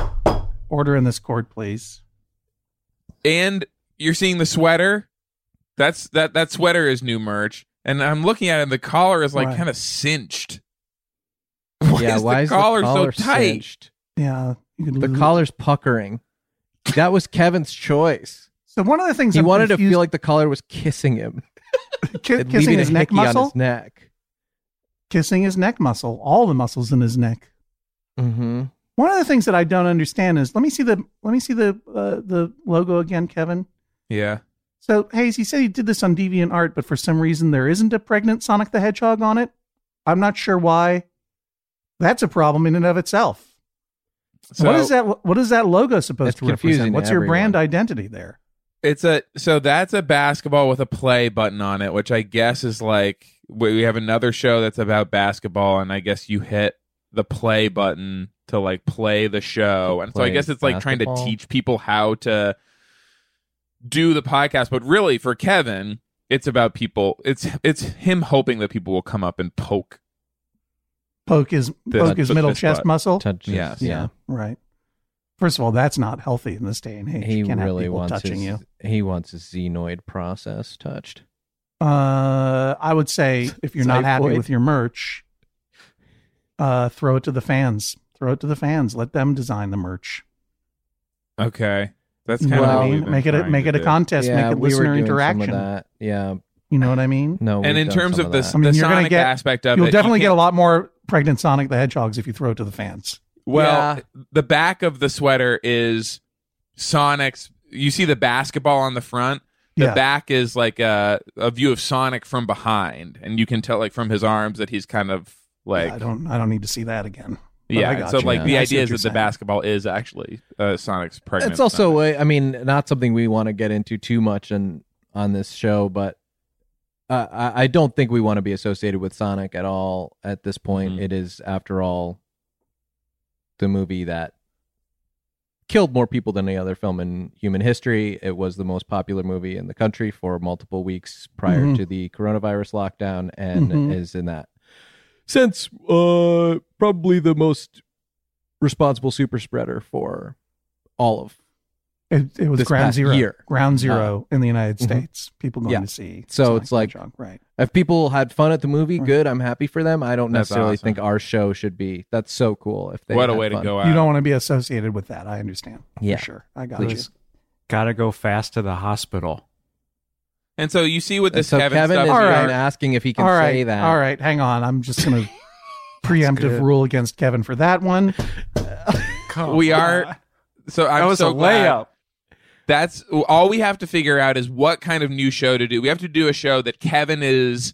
Speaker 7: Order in this cord, please.
Speaker 6: And you're seeing the sweater. That's that that sweater is new merch, and I'm looking at it. And the collar is like
Speaker 7: Right.
Speaker 6: kind of cinched. Why
Speaker 5: yeah,
Speaker 6: is
Speaker 5: why
Speaker 6: the
Speaker 5: is
Speaker 6: collar,
Speaker 5: the collar
Speaker 6: so tight?
Speaker 5: cinched?
Speaker 7: Yeah, you could
Speaker 5: The
Speaker 7: lose-
Speaker 5: collar's puckering. That was Kevin's choice.
Speaker 7: So one of the things
Speaker 5: He
Speaker 7: I'm
Speaker 5: wanted to
Speaker 7: confused-
Speaker 5: feel like the collar was kissing him,
Speaker 7: ki-
Speaker 5: and
Speaker 7: kissing
Speaker 5: leaving
Speaker 7: his
Speaker 5: a
Speaker 7: neck
Speaker 5: hickey
Speaker 7: muscle,
Speaker 5: on his neck.
Speaker 7: kissing his neck muscle, all the muscles in his neck.
Speaker 5: Mm-hmm.
Speaker 7: One of the things that I don't understand is let me see the let me see the uh, the logo again, Kevin.
Speaker 6: Yeah.
Speaker 7: So Hayes, he said he did this on DeviantArt, but for some reason there isn't a pregnant Sonic the Hedgehog on it. I'm not sure why. That's a problem in and of itself.
Speaker 6: So
Speaker 7: what is that? What is that logo supposed
Speaker 5: It's
Speaker 7: to
Speaker 5: confusing
Speaker 7: represent?
Speaker 5: to
Speaker 7: What's your brand
Speaker 5: everyone.
Speaker 7: identity there?
Speaker 6: It's a so that's a basketball with a play button on it, which I guess is like we have another show that's about basketball, and I guess you hit the play button to like play the show, and so I
Speaker 5: Play
Speaker 6: guess it's like trying to
Speaker 5: basketball?
Speaker 6: teach people how to do the podcast. But really, for Kevin, it's about people. It's it's him hoping that people will come up and poke.
Speaker 7: Poke his
Speaker 6: The-
Speaker 7: poke his
Speaker 6: the
Speaker 7: middle
Speaker 6: fist
Speaker 7: chest
Speaker 6: butt.
Speaker 7: muscle.
Speaker 5: Touches,
Speaker 6: Yes.
Speaker 5: yeah.
Speaker 7: Right. First of all, that's not healthy in this day and age.
Speaker 5: He
Speaker 7: you can't
Speaker 5: really
Speaker 7: have people
Speaker 5: wants
Speaker 7: touching
Speaker 5: his,
Speaker 7: you.
Speaker 5: He wants his xenoid process touched.
Speaker 7: Uh, I would say if you're not happy
Speaker 5: Xiphoid.
Speaker 7: with your merch, uh, throw it to the fans. Throw it to the fans. Let them design the merch.
Speaker 6: Okay, that's
Speaker 7: You
Speaker 6: kind
Speaker 7: know
Speaker 6: of
Speaker 7: what
Speaker 6: what
Speaker 7: I
Speaker 6: we've
Speaker 7: mean?
Speaker 6: been
Speaker 7: Make it a,
Speaker 6: trying
Speaker 7: make
Speaker 6: to
Speaker 7: it a
Speaker 6: do.
Speaker 7: contest.
Speaker 5: yeah,
Speaker 7: make it
Speaker 5: we were
Speaker 7: listener
Speaker 5: doing
Speaker 7: interaction.
Speaker 5: some of that. Yeah.
Speaker 7: You know what I mean?
Speaker 5: No.
Speaker 6: And
Speaker 5: we've
Speaker 6: in
Speaker 5: done
Speaker 6: terms
Speaker 5: some
Speaker 6: of the,
Speaker 5: that.
Speaker 7: I mean,
Speaker 6: the
Speaker 7: you're gonna
Speaker 6: Sonic
Speaker 7: get-
Speaker 6: aspect of
Speaker 7: You'll
Speaker 6: it, you
Speaker 7: definitely get
Speaker 6: can't-
Speaker 7: a lot more pregnant Sonic the Hedgehogs if you throw it to the fans.
Speaker 6: Well,
Speaker 5: Yeah.
Speaker 6: the back of the sweater is Sonic's. You see the basketball on the front. The
Speaker 7: Yeah.
Speaker 6: back is like a, a view of Sonic from behind, and you can tell like from his arms that he's kind of like
Speaker 7: Yeah, I don't. I don't need to see that again. But
Speaker 6: yeah.
Speaker 7: I got
Speaker 6: So
Speaker 7: you.
Speaker 6: like
Speaker 5: Yeah.
Speaker 6: the
Speaker 7: I see
Speaker 6: idea
Speaker 7: what
Speaker 6: is
Speaker 7: you're
Speaker 6: that the
Speaker 7: saying.
Speaker 6: basketball is actually uh, Sonic's pregnant.
Speaker 5: It's also,
Speaker 6: Sonic.
Speaker 5: uh, I mean, not something we want to get into too much on on this show, but uh, I, I don't think we want to be associated with Sonic at all at this point.
Speaker 6: Mhm.
Speaker 5: It is, after all, the movie that killed more people than any other film in human history. It was the most popular movie in the country for multiple weeks prior
Speaker 7: Mhm.
Speaker 5: to the coronavirus lockdown, and
Speaker 7: Mhm.
Speaker 5: is in that sense uh, probably the most responsible super spreader for all of.
Speaker 7: It, it was
Speaker 5: This
Speaker 7: ground
Speaker 5: past
Speaker 7: zero.
Speaker 5: year.
Speaker 7: Ground zero in the United
Speaker 5: Mhm.
Speaker 7: States. People going
Speaker 5: Yeah.
Speaker 7: to see.
Speaker 5: So
Speaker 7: Sonic
Speaker 5: it's
Speaker 7: the
Speaker 5: like-
Speaker 7: Hedgehog, right.
Speaker 5: If people had fun at the movie,
Speaker 7: Right.
Speaker 5: good. I'm happy for them. I don't
Speaker 6: That's
Speaker 5: necessarily
Speaker 6: awesome.
Speaker 5: think our show should be. That's so cool. If they
Speaker 6: what a
Speaker 5: had
Speaker 6: way
Speaker 5: fun.
Speaker 6: to go out.
Speaker 7: You don't want to be associated with that. I understand.
Speaker 5: Yeah.
Speaker 7: For sure. I got
Speaker 5: Please.
Speaker 7: you.
Speaker 4: Gotta go fast to the hospital.
Speaker 6: And so you see with
Speaker 5: And
Speaker 6: this
Speaker 5: so
Speaker 6: Kevin,
Speaker 5: Kevin
Speaker 6: stuff
Speaker 5: is
Speaker 7: All
Speaker 6: here-
Speaker 7: right.
Speaker 5: even asking if he can
Speaker 7: all right.
Speaker 5: say that.
Speaker 7: All right. Hang on. I'm just going to preemptive
Speaker 4: good.
Speaker 7: rule against Kevin for that one.
Speaker 6: we are. So I'm
Speaker 4: That was
Speaker 6: so
Speaker 4: a
Speaker 6: glad.
Speaker 4: layup.
Speaker 6: That's all we have to figure out is what kind of new show to do. We have to do a show that Kevin is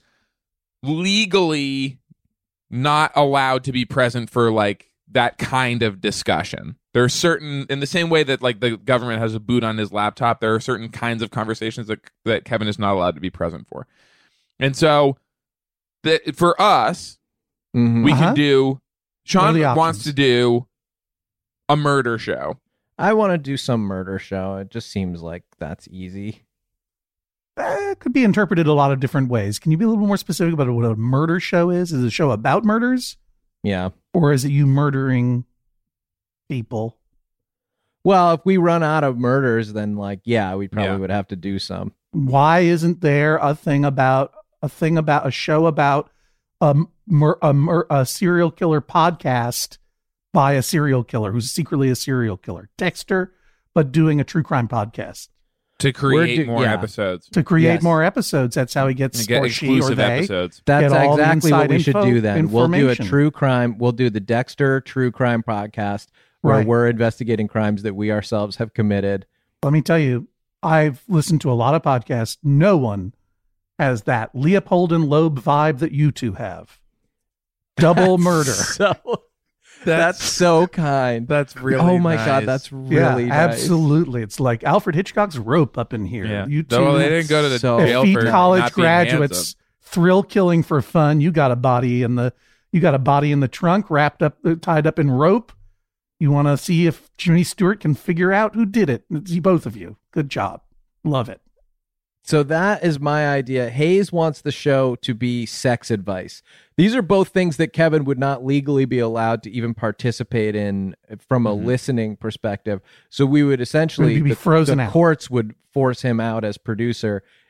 Speaker 6: legally not allowed to be present for, like that kind of discussion. There are certain, in the same way that like the government has a boot on his laptop, there are certain kinds of conversations that that Kevin is not allowed to be present for. And so, that for us,
Speaker 5: Mhm.
Speaker 6: we
Speaker 7: Uh-huh.
Speaker 6: can do. Sean
Speaker 7: What are the
Speaker 6: wants
Speaker 7: options?
Speaker 6: to do a murder show.
Speaker 5: I want to do some murder show. It just seems like that's easy.
Speaker 7: Uh, it could be interpreted a lot of different ways. Can you be a little more specific about what a murder show is? Is it a show about murders?
Speaker 5: Yeah.
Speaker 7: Or is it you murdering people?
Speaker 5: Well, if we run out of murders, then like, yeah, we probably
Speaker 6: Yeah.
Speaker 5: would have to do some.
Speaker 7: Why isn't there a thing about a thing about a show about a mur- a, mur- a serial killer podcast by a serial killer who's secretly a serial killer, Dexter, but doing a true crime podcast
Speaker 6: To create
Speaker 5: do-
Speaker 6: more
Speaker 5: yeah.
Speaker 6: episodes.
Speaker 7: to create
Speaker 5: Yes.
Speaker 7: more episodes? That's how he gets
Speaker 6: And get
Speaker 7: or she or
Speaker 6: exclusive
Speaker 7: they.
Speaker 6: episodes.
Speaker 5: That's
Speaker 7: Get all the
Speaker 5: exactly what
Speaker 7: inside
Speaker 5: we should
Speaker 7: info-
Speaker 5: do then. We'll do a
Speaker 7: information.
Speaker 5: true crime. We'll do the Dexter True Crime podcast where
Speaker 7: Right.
Speaker 5: we're investigating crimes that we ourselves have committed.
Speaker 7: Let me tell you, I've listened to a lot of podcasts. No one has that Leopold and Loeb vibe that you two have. Double murder.
Speaker 5: So that's, so kind.
Speaker 6: That's really
Speaker 5: oh my
Speaker 6: nice.
Speaker 5: god, that's
Speaker 7: Yeah,
Speaker 5: really nice.
Speaker 7: absolutely. It's like Alfred Hitchcock's Rope up in here.
Speaker 6: Yeah.
Speaker 7: You two
Speaker 6: Though they didn't go to the
Speaker 5: So-
Speaker 6: jail
Speaker 7: effete
Speaker 6: for
Speaker 7: college
Speaker 6: not being handsome.
Speaker 7: graduates, thrill killing for fun. You got a body in the you got a body in the trunk, wrapped up, uh, tied up in rope. You want to see if Jimmy Stewart can figure out who did it. It's you, both of you. Good job. Love it.
Speaker 5: So that is my idea. Hayes wants the show to be sex advice. These are both things that Kevin would not legally be allowed to even participate in from a
Speaker 6: Mhm.
Speaker 5: listening perspective. So we would essentially
Speaker 7: Would be
Speaker 5: the,
Speaker 7: frozen
Speaker 5: the
Speaker 7: out.
Speaker 5: courts would force him out as producer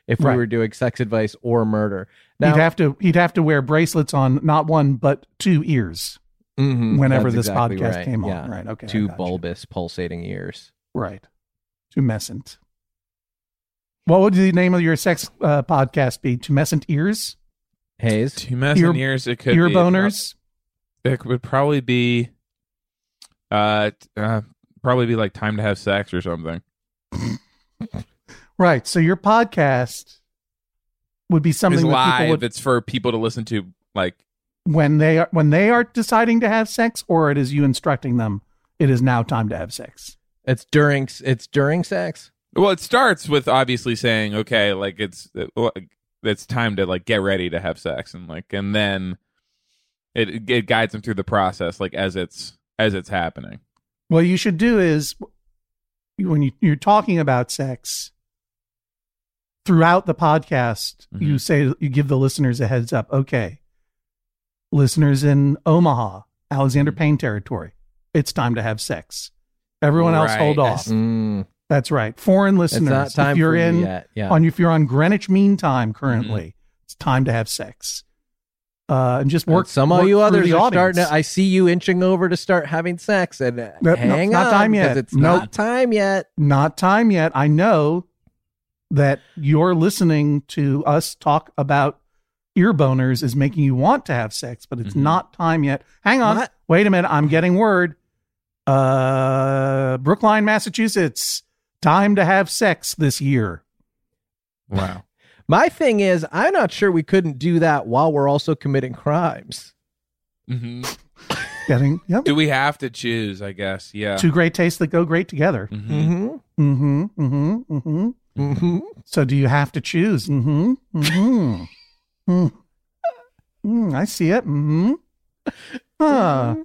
Speaker 5: if we
Speaker 7: Right.
Speaker 5: were doing sex advice or murder. Now,
Speaker 7: he'd have to he'd have to wear bracelets on not one but two ears
Speaker 5: mhm,
Speaker 7: whenever
Speaker 5: that's
Speaker 7: this
Speaker 5: exactly
Speaker 7: podcast
Speaker 5: right.
Speaker 7: came on.
Speaker 5: Yeah.
Speaker 7: Right. Okay. I
Speaker 5: Two
Speaker 7: got you.
Speaker 5: bulbous, pulsating ears.
Speaker 7: Right. Tumescent. What would the name of your sex uh, podcast be? Tumescent ears?
Speaker 5: Hayes?
Speaker 6: Two mess in
Speaker 7: Ear-
Speaker 6: years. It could
Speaker 7: Ear
Speaker 6: be.
Speaker 7: boners?
Speaker 6: It would probably be, uh, uh, probably be like time to have sex or something.
Speaker 7: Right. So your podcast would be something
Speaker 6: It's
Speaker 7: that people
Speaker 6: live.
Speaker 7: would
Speaker 6: It's for people to listen to. Like,
Speaker 7: when they are when they are deciding to have sex, or it is you instructing them. It is now time to have sex.
Speaker 5: It's during it's during sex.
Speaker 6: well, it starts with obviously saying, okay, like it's it's time to like get ready to have sex, and like, and then it it guides them through the process, like as it's as it's happening.
Speaker 7: What you should do is when you, you're talking about sex throughout the podcast,
Speaker 6: Mhm.
Speaker 7: you say you give the listeners a heads up. Okay, listeners in Omaha, Alexander
Speaker 6: Mhm.
Speaker 7: Payne territory, it's time to have sex. Everyone else,
Speaker 6: Right.
Speaker 7: hold off.
Speaker 5: Mm,
Speaker 7: That's right. Foreign
Speaker 5: it's
Speaker 7: listeners,
Speaker 5: not time
Speaker 7: if you're
Speaker 5: for
Speaker 7: in
Speaker 5: you yet. Yeah.
Speaker 7: on if you're on Greenwich Mean Time currently,
Speaker 6: Mm-hmm.
Speaker 7: it's time to have sex. Uh, and just work.
Speaker 5: And some of
Speaker 7: work
Speaker 5: you
Speaker 7: through
Speaker 5: others
Speaker 7: the
Speaker 5: are
Speaker 7: audience.
Speaker 5: starting to, I see you inching over to start having sex, and uh,
Speaker 7: No, no,
Speaker 5: hang
Speaker 7: it's not
Speaker 5: on,
Speaker 7: time
Speaker 5: because
Speaker 7: yet.
Speaker 5: it's
Speaker 7: Nope.
Speaker 5: not time yet.
Speaker 7: Not time yet. I know that you're listening to us talk about ear boners is making you want to have sex, but it's
Speaker 6: Mhm.
Speaker 7: not time yet. Hang on.
Speaker 5: What?
Speaker 7: Wait a minute. I'm getting word. Uh, Brookline, Massachusetts. Time to have sex this year.
Speaker 6: Wow.
Speaker 5: My thing is, I'm not sure we couldn't do that while we're also committing crimes.
Speaker 6: hmm
Speaker 7: Getting yep.
Speaker 6: Do we have to choose? I guess. Yeah.
Speaker 7: Two great tastes that go great together.
Speaker 6: Mhm.
Speaker 5: Mm-hmm.
Speaker 7: Mm-hmm. Mm-hmm. Mm-hmm.
Speaker 5: Mm-hmm.
Speaker 7: So do you have to choose? Mm-hmm. Mm-hmm. mm. Mm, I see it. Mm-hmm. Huh.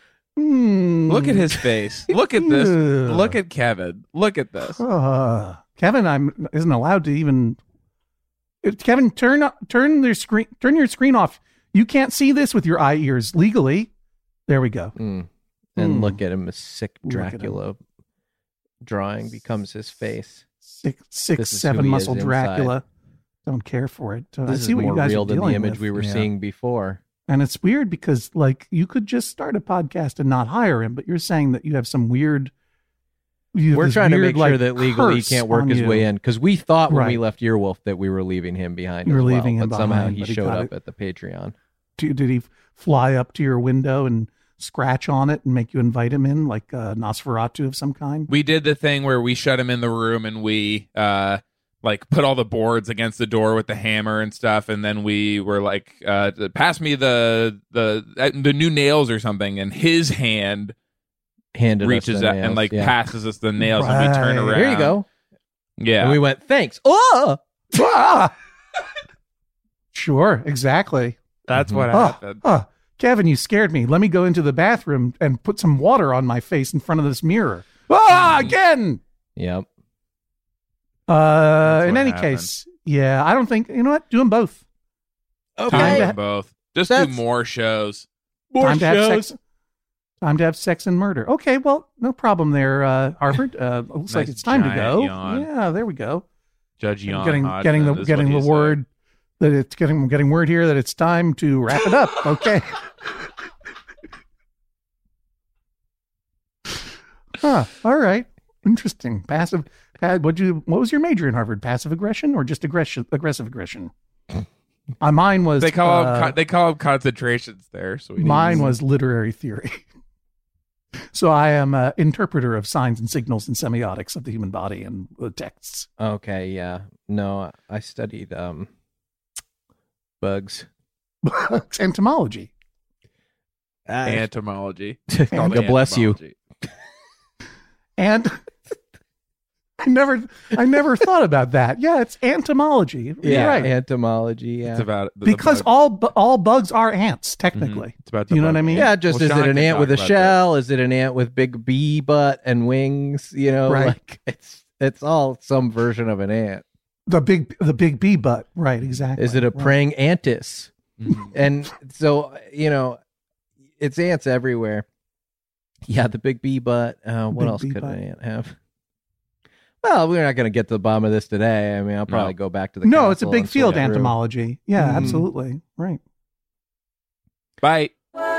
Speaker 7: Mm.
Speaker 6: Look at his face. Look at this.
Speaker 7: Ew.
Speaker 6: Look at Kevin. Look at this.
Speaker 7: Uh, Kevin, I'm isn't allowed to even. Kevin, turn turn their screen. Turn your screen off. You can't see this with your eye ears legally. There we go.
Speaker 5: Mm. And
Speaker 7: Mm.
Speaker 5: look at him, a sick
Speaker 7: Look at him.
Speaker 5: Dracula drawing becomes his face.
Speaker 7: Six, six,
Speaker 5: This is who
Speaker 7: seven
Speaker 5: he
Speaker 7: muscle
Speaker 5: is
Speaker 7: Dracula. Don't care for it. Uh, I
Speaker 5: This
Speaker 7: see
Speaker 5: is
Speaker 7: what
Speaker 5: more
Speaker 7: you guys
Speaker 5: real
Speaker 7: are
Speaker 5: than the
Speaker 7: dealing
Speaker 5: image
Speaker 7: with.
Speaker 5: we were
Speaker 6: Yeah.
Speaker 5: seeing before.
Speaker 7: And it's weird because, like, you could just start a podcast and not hire him, but you're saying that you have some weird. You have
Speaker 5: We're
Speaker 7: this
Speaker 5: trying
Speaker 7: weird,
Speaker 5: to make
Speaker 7: like,
Speaker 5: sure that legally he
Speaker 7: curse
Speaker 5: can't work
Speaker 7: on
Speaker 5: his
Speaker 7: you.
Speaker 5: way in, because we thought when we
Speaker 7: Right.
Speaker 5: left Earwolf that we were leaving him behind.
Speaker 7: You were
Speaker 5: as well,
Speaker 7: leaving him
Speaker 5: but somehow
Speaker 7: behind,
Speaker 5: he
Speaker 7: but he
Speaker 5: showed
Speaker 7: got
Speaker 5: up
Speaker 7: it.
Speaker 5: at the Patreon.
Speaker 7: Did, did he fly up to your window and scratch on it and make you invite him in, like a Nosferatu of some kind?
Speaker 6: We did the thing where we shut him in the room and we uh like put all the boards against the door with the hammer and stuff, and then we were like, uh pass me the the uh, the new nails or something, and his hand
Speaker 5: Handed us
Speaker 6: reaches
Speaker 5: the
Speaker 6: out and
Speaker 5: nails,
Speaker 6: like
Speaker 5: yeah.
Speaker 6: passes us the nails, and we turn
Speaker 7: Right.
Speaker 6: around.
Speaker 5: There you go.
Speaker 6: Yeah.
Speaker 5: And we went, thanks. Oh,
Speaker 7: Ah! Sure, exactly.
Speaker 6: That's what
Speaker 7: Oh,
Speaker 6: happened.
Speaker 7: oh, Kevin, you scared me. Let me go into the bathroom and put some water on my face in front of this mirror. Ah, again.
Speaker 5: yep.
Speaker 7: Uh,
Speaker 6: That's
Speaker 7: in
Speaker 6: what
Speaker 7: any
Speaker 6: happened.
Speaker 7: case, yeah, I don't think, you know what? Do them both.
Speaker 5: Okay.
Speaker 6: Time
Speaker 7: Time
Speaker 6: for
Speaker 7: to-
Speaker 6: both. Just
Speaker 5: That's-
Speaker 6: do more shows.
Speaker 7: Time to have sex. Time to have sex and murder. Okay, well, no problem there, uh, Harvard. Uh, looks like
Speaker 6: Nice
Speaker 7: it's time to
Speaker 6: giant
Speaker 7: go.
Speaker 6: yawn.
Speaker 7: Yeah, there we go.
Speaker 6: Judge Jan
Speaker 7: getting
Speaker 6: Hodgman
Speaker 7: getting the
Speaker 6: is
Speaker 7: getting
Speaker 6: what
Speaker 7: the
Speaker 6: he said.
Speaker 7: word that it's getting getting word here that it's time to wrap it up. Okay. Huh. All right. Interesting. Passive. Pat, what you? What was your major in Harvard? Passive aggression or just aggression? Aggressive aggression. Uh, mine was.
Speaker 6: They call
Speaker 7: uh,
Speaker 6: them con- they call them concentrations there. So we
Speaker 7: Mine was literary theory. So I am an interpreter of signs and signals and semiotics of the human body and the texts.
Speaker 5: Okay, yeah. No, I studied um bugs.
Speaker 7: Entomology.
Speaker 6: entomology.
Speaker 5: God bless you.
Speaker 7: And I never, I never thought about that. Yeah, it's entomology. You're
Speaker 5: Yeah,
Speaker 7: right.
Speaker 5: entomology. Yeah,
Speaker 6: It's about the,
Speaker 7: Because
Speaker 6: the bug.
Speaker 7: all bu- all bugs are ants, technically.
Speaker 6: It's about the
Speaker 7: You know
Speaker 6: bug.
Speaker 7: what I mean?
Speaker 5: yeah. Just
Speaker 6: Well,
Speaker 5: is
Speaker 6: Sean
Speaker 5: it an
Speaker 6: can
Speaker 5: ant
Speaker 6: talk
Speaker 5: with a
Speaker 6: about
Speaker 5: shell? Is it an ant with big bee butt and wings? You know,
Speaker 7: Right.
Speaker 5: like it's it's all some version of an ant.
Speaker 7: The big, the big bee butt. Right. Exactly.
Speaker 5: Is it a
Speaker 7: Right.
Speaker 5: praying antis?
Speaker 6: Mhm.
Speaker 5: And so you know, it's ants everywhere. Yeah, the big bee butt. Uh, what
Speaker 7: Big
Speaker 5: else
Speaker 7: bee
Speaker 5: could
Speaker 7: butt.
Speaker 5: an ant have? Well, we're not going to get to the bottom of this today. I mean, I'll probably
Speaker 6: No.
Speaker 5: go back to the
Speaker 7: No, it's a
Speaker 5: castle
Speaker 7: big
Speaker 5: and
Speaker 7: field
Speaker 5: sort through.
Speaker 7: entomology. Yeah,
Speaker 5: Mhm.
Speaker 7: absolutely. Right.
Speaker 6: Bye.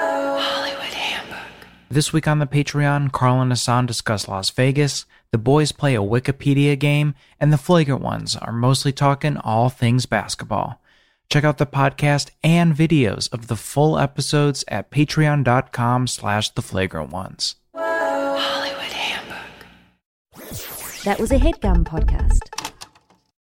Speaker 4: This week on the Patreon, Carl and Hassan discuss Las Vegas, the boys play a Wikipedia game, and the Flagrant Ones are mostly talking all things basketball. Check out the podcast and videos of the full episodes at patreon.com slash the Flagrant Ones.
Speaker 1: That was a HeadGum podcast.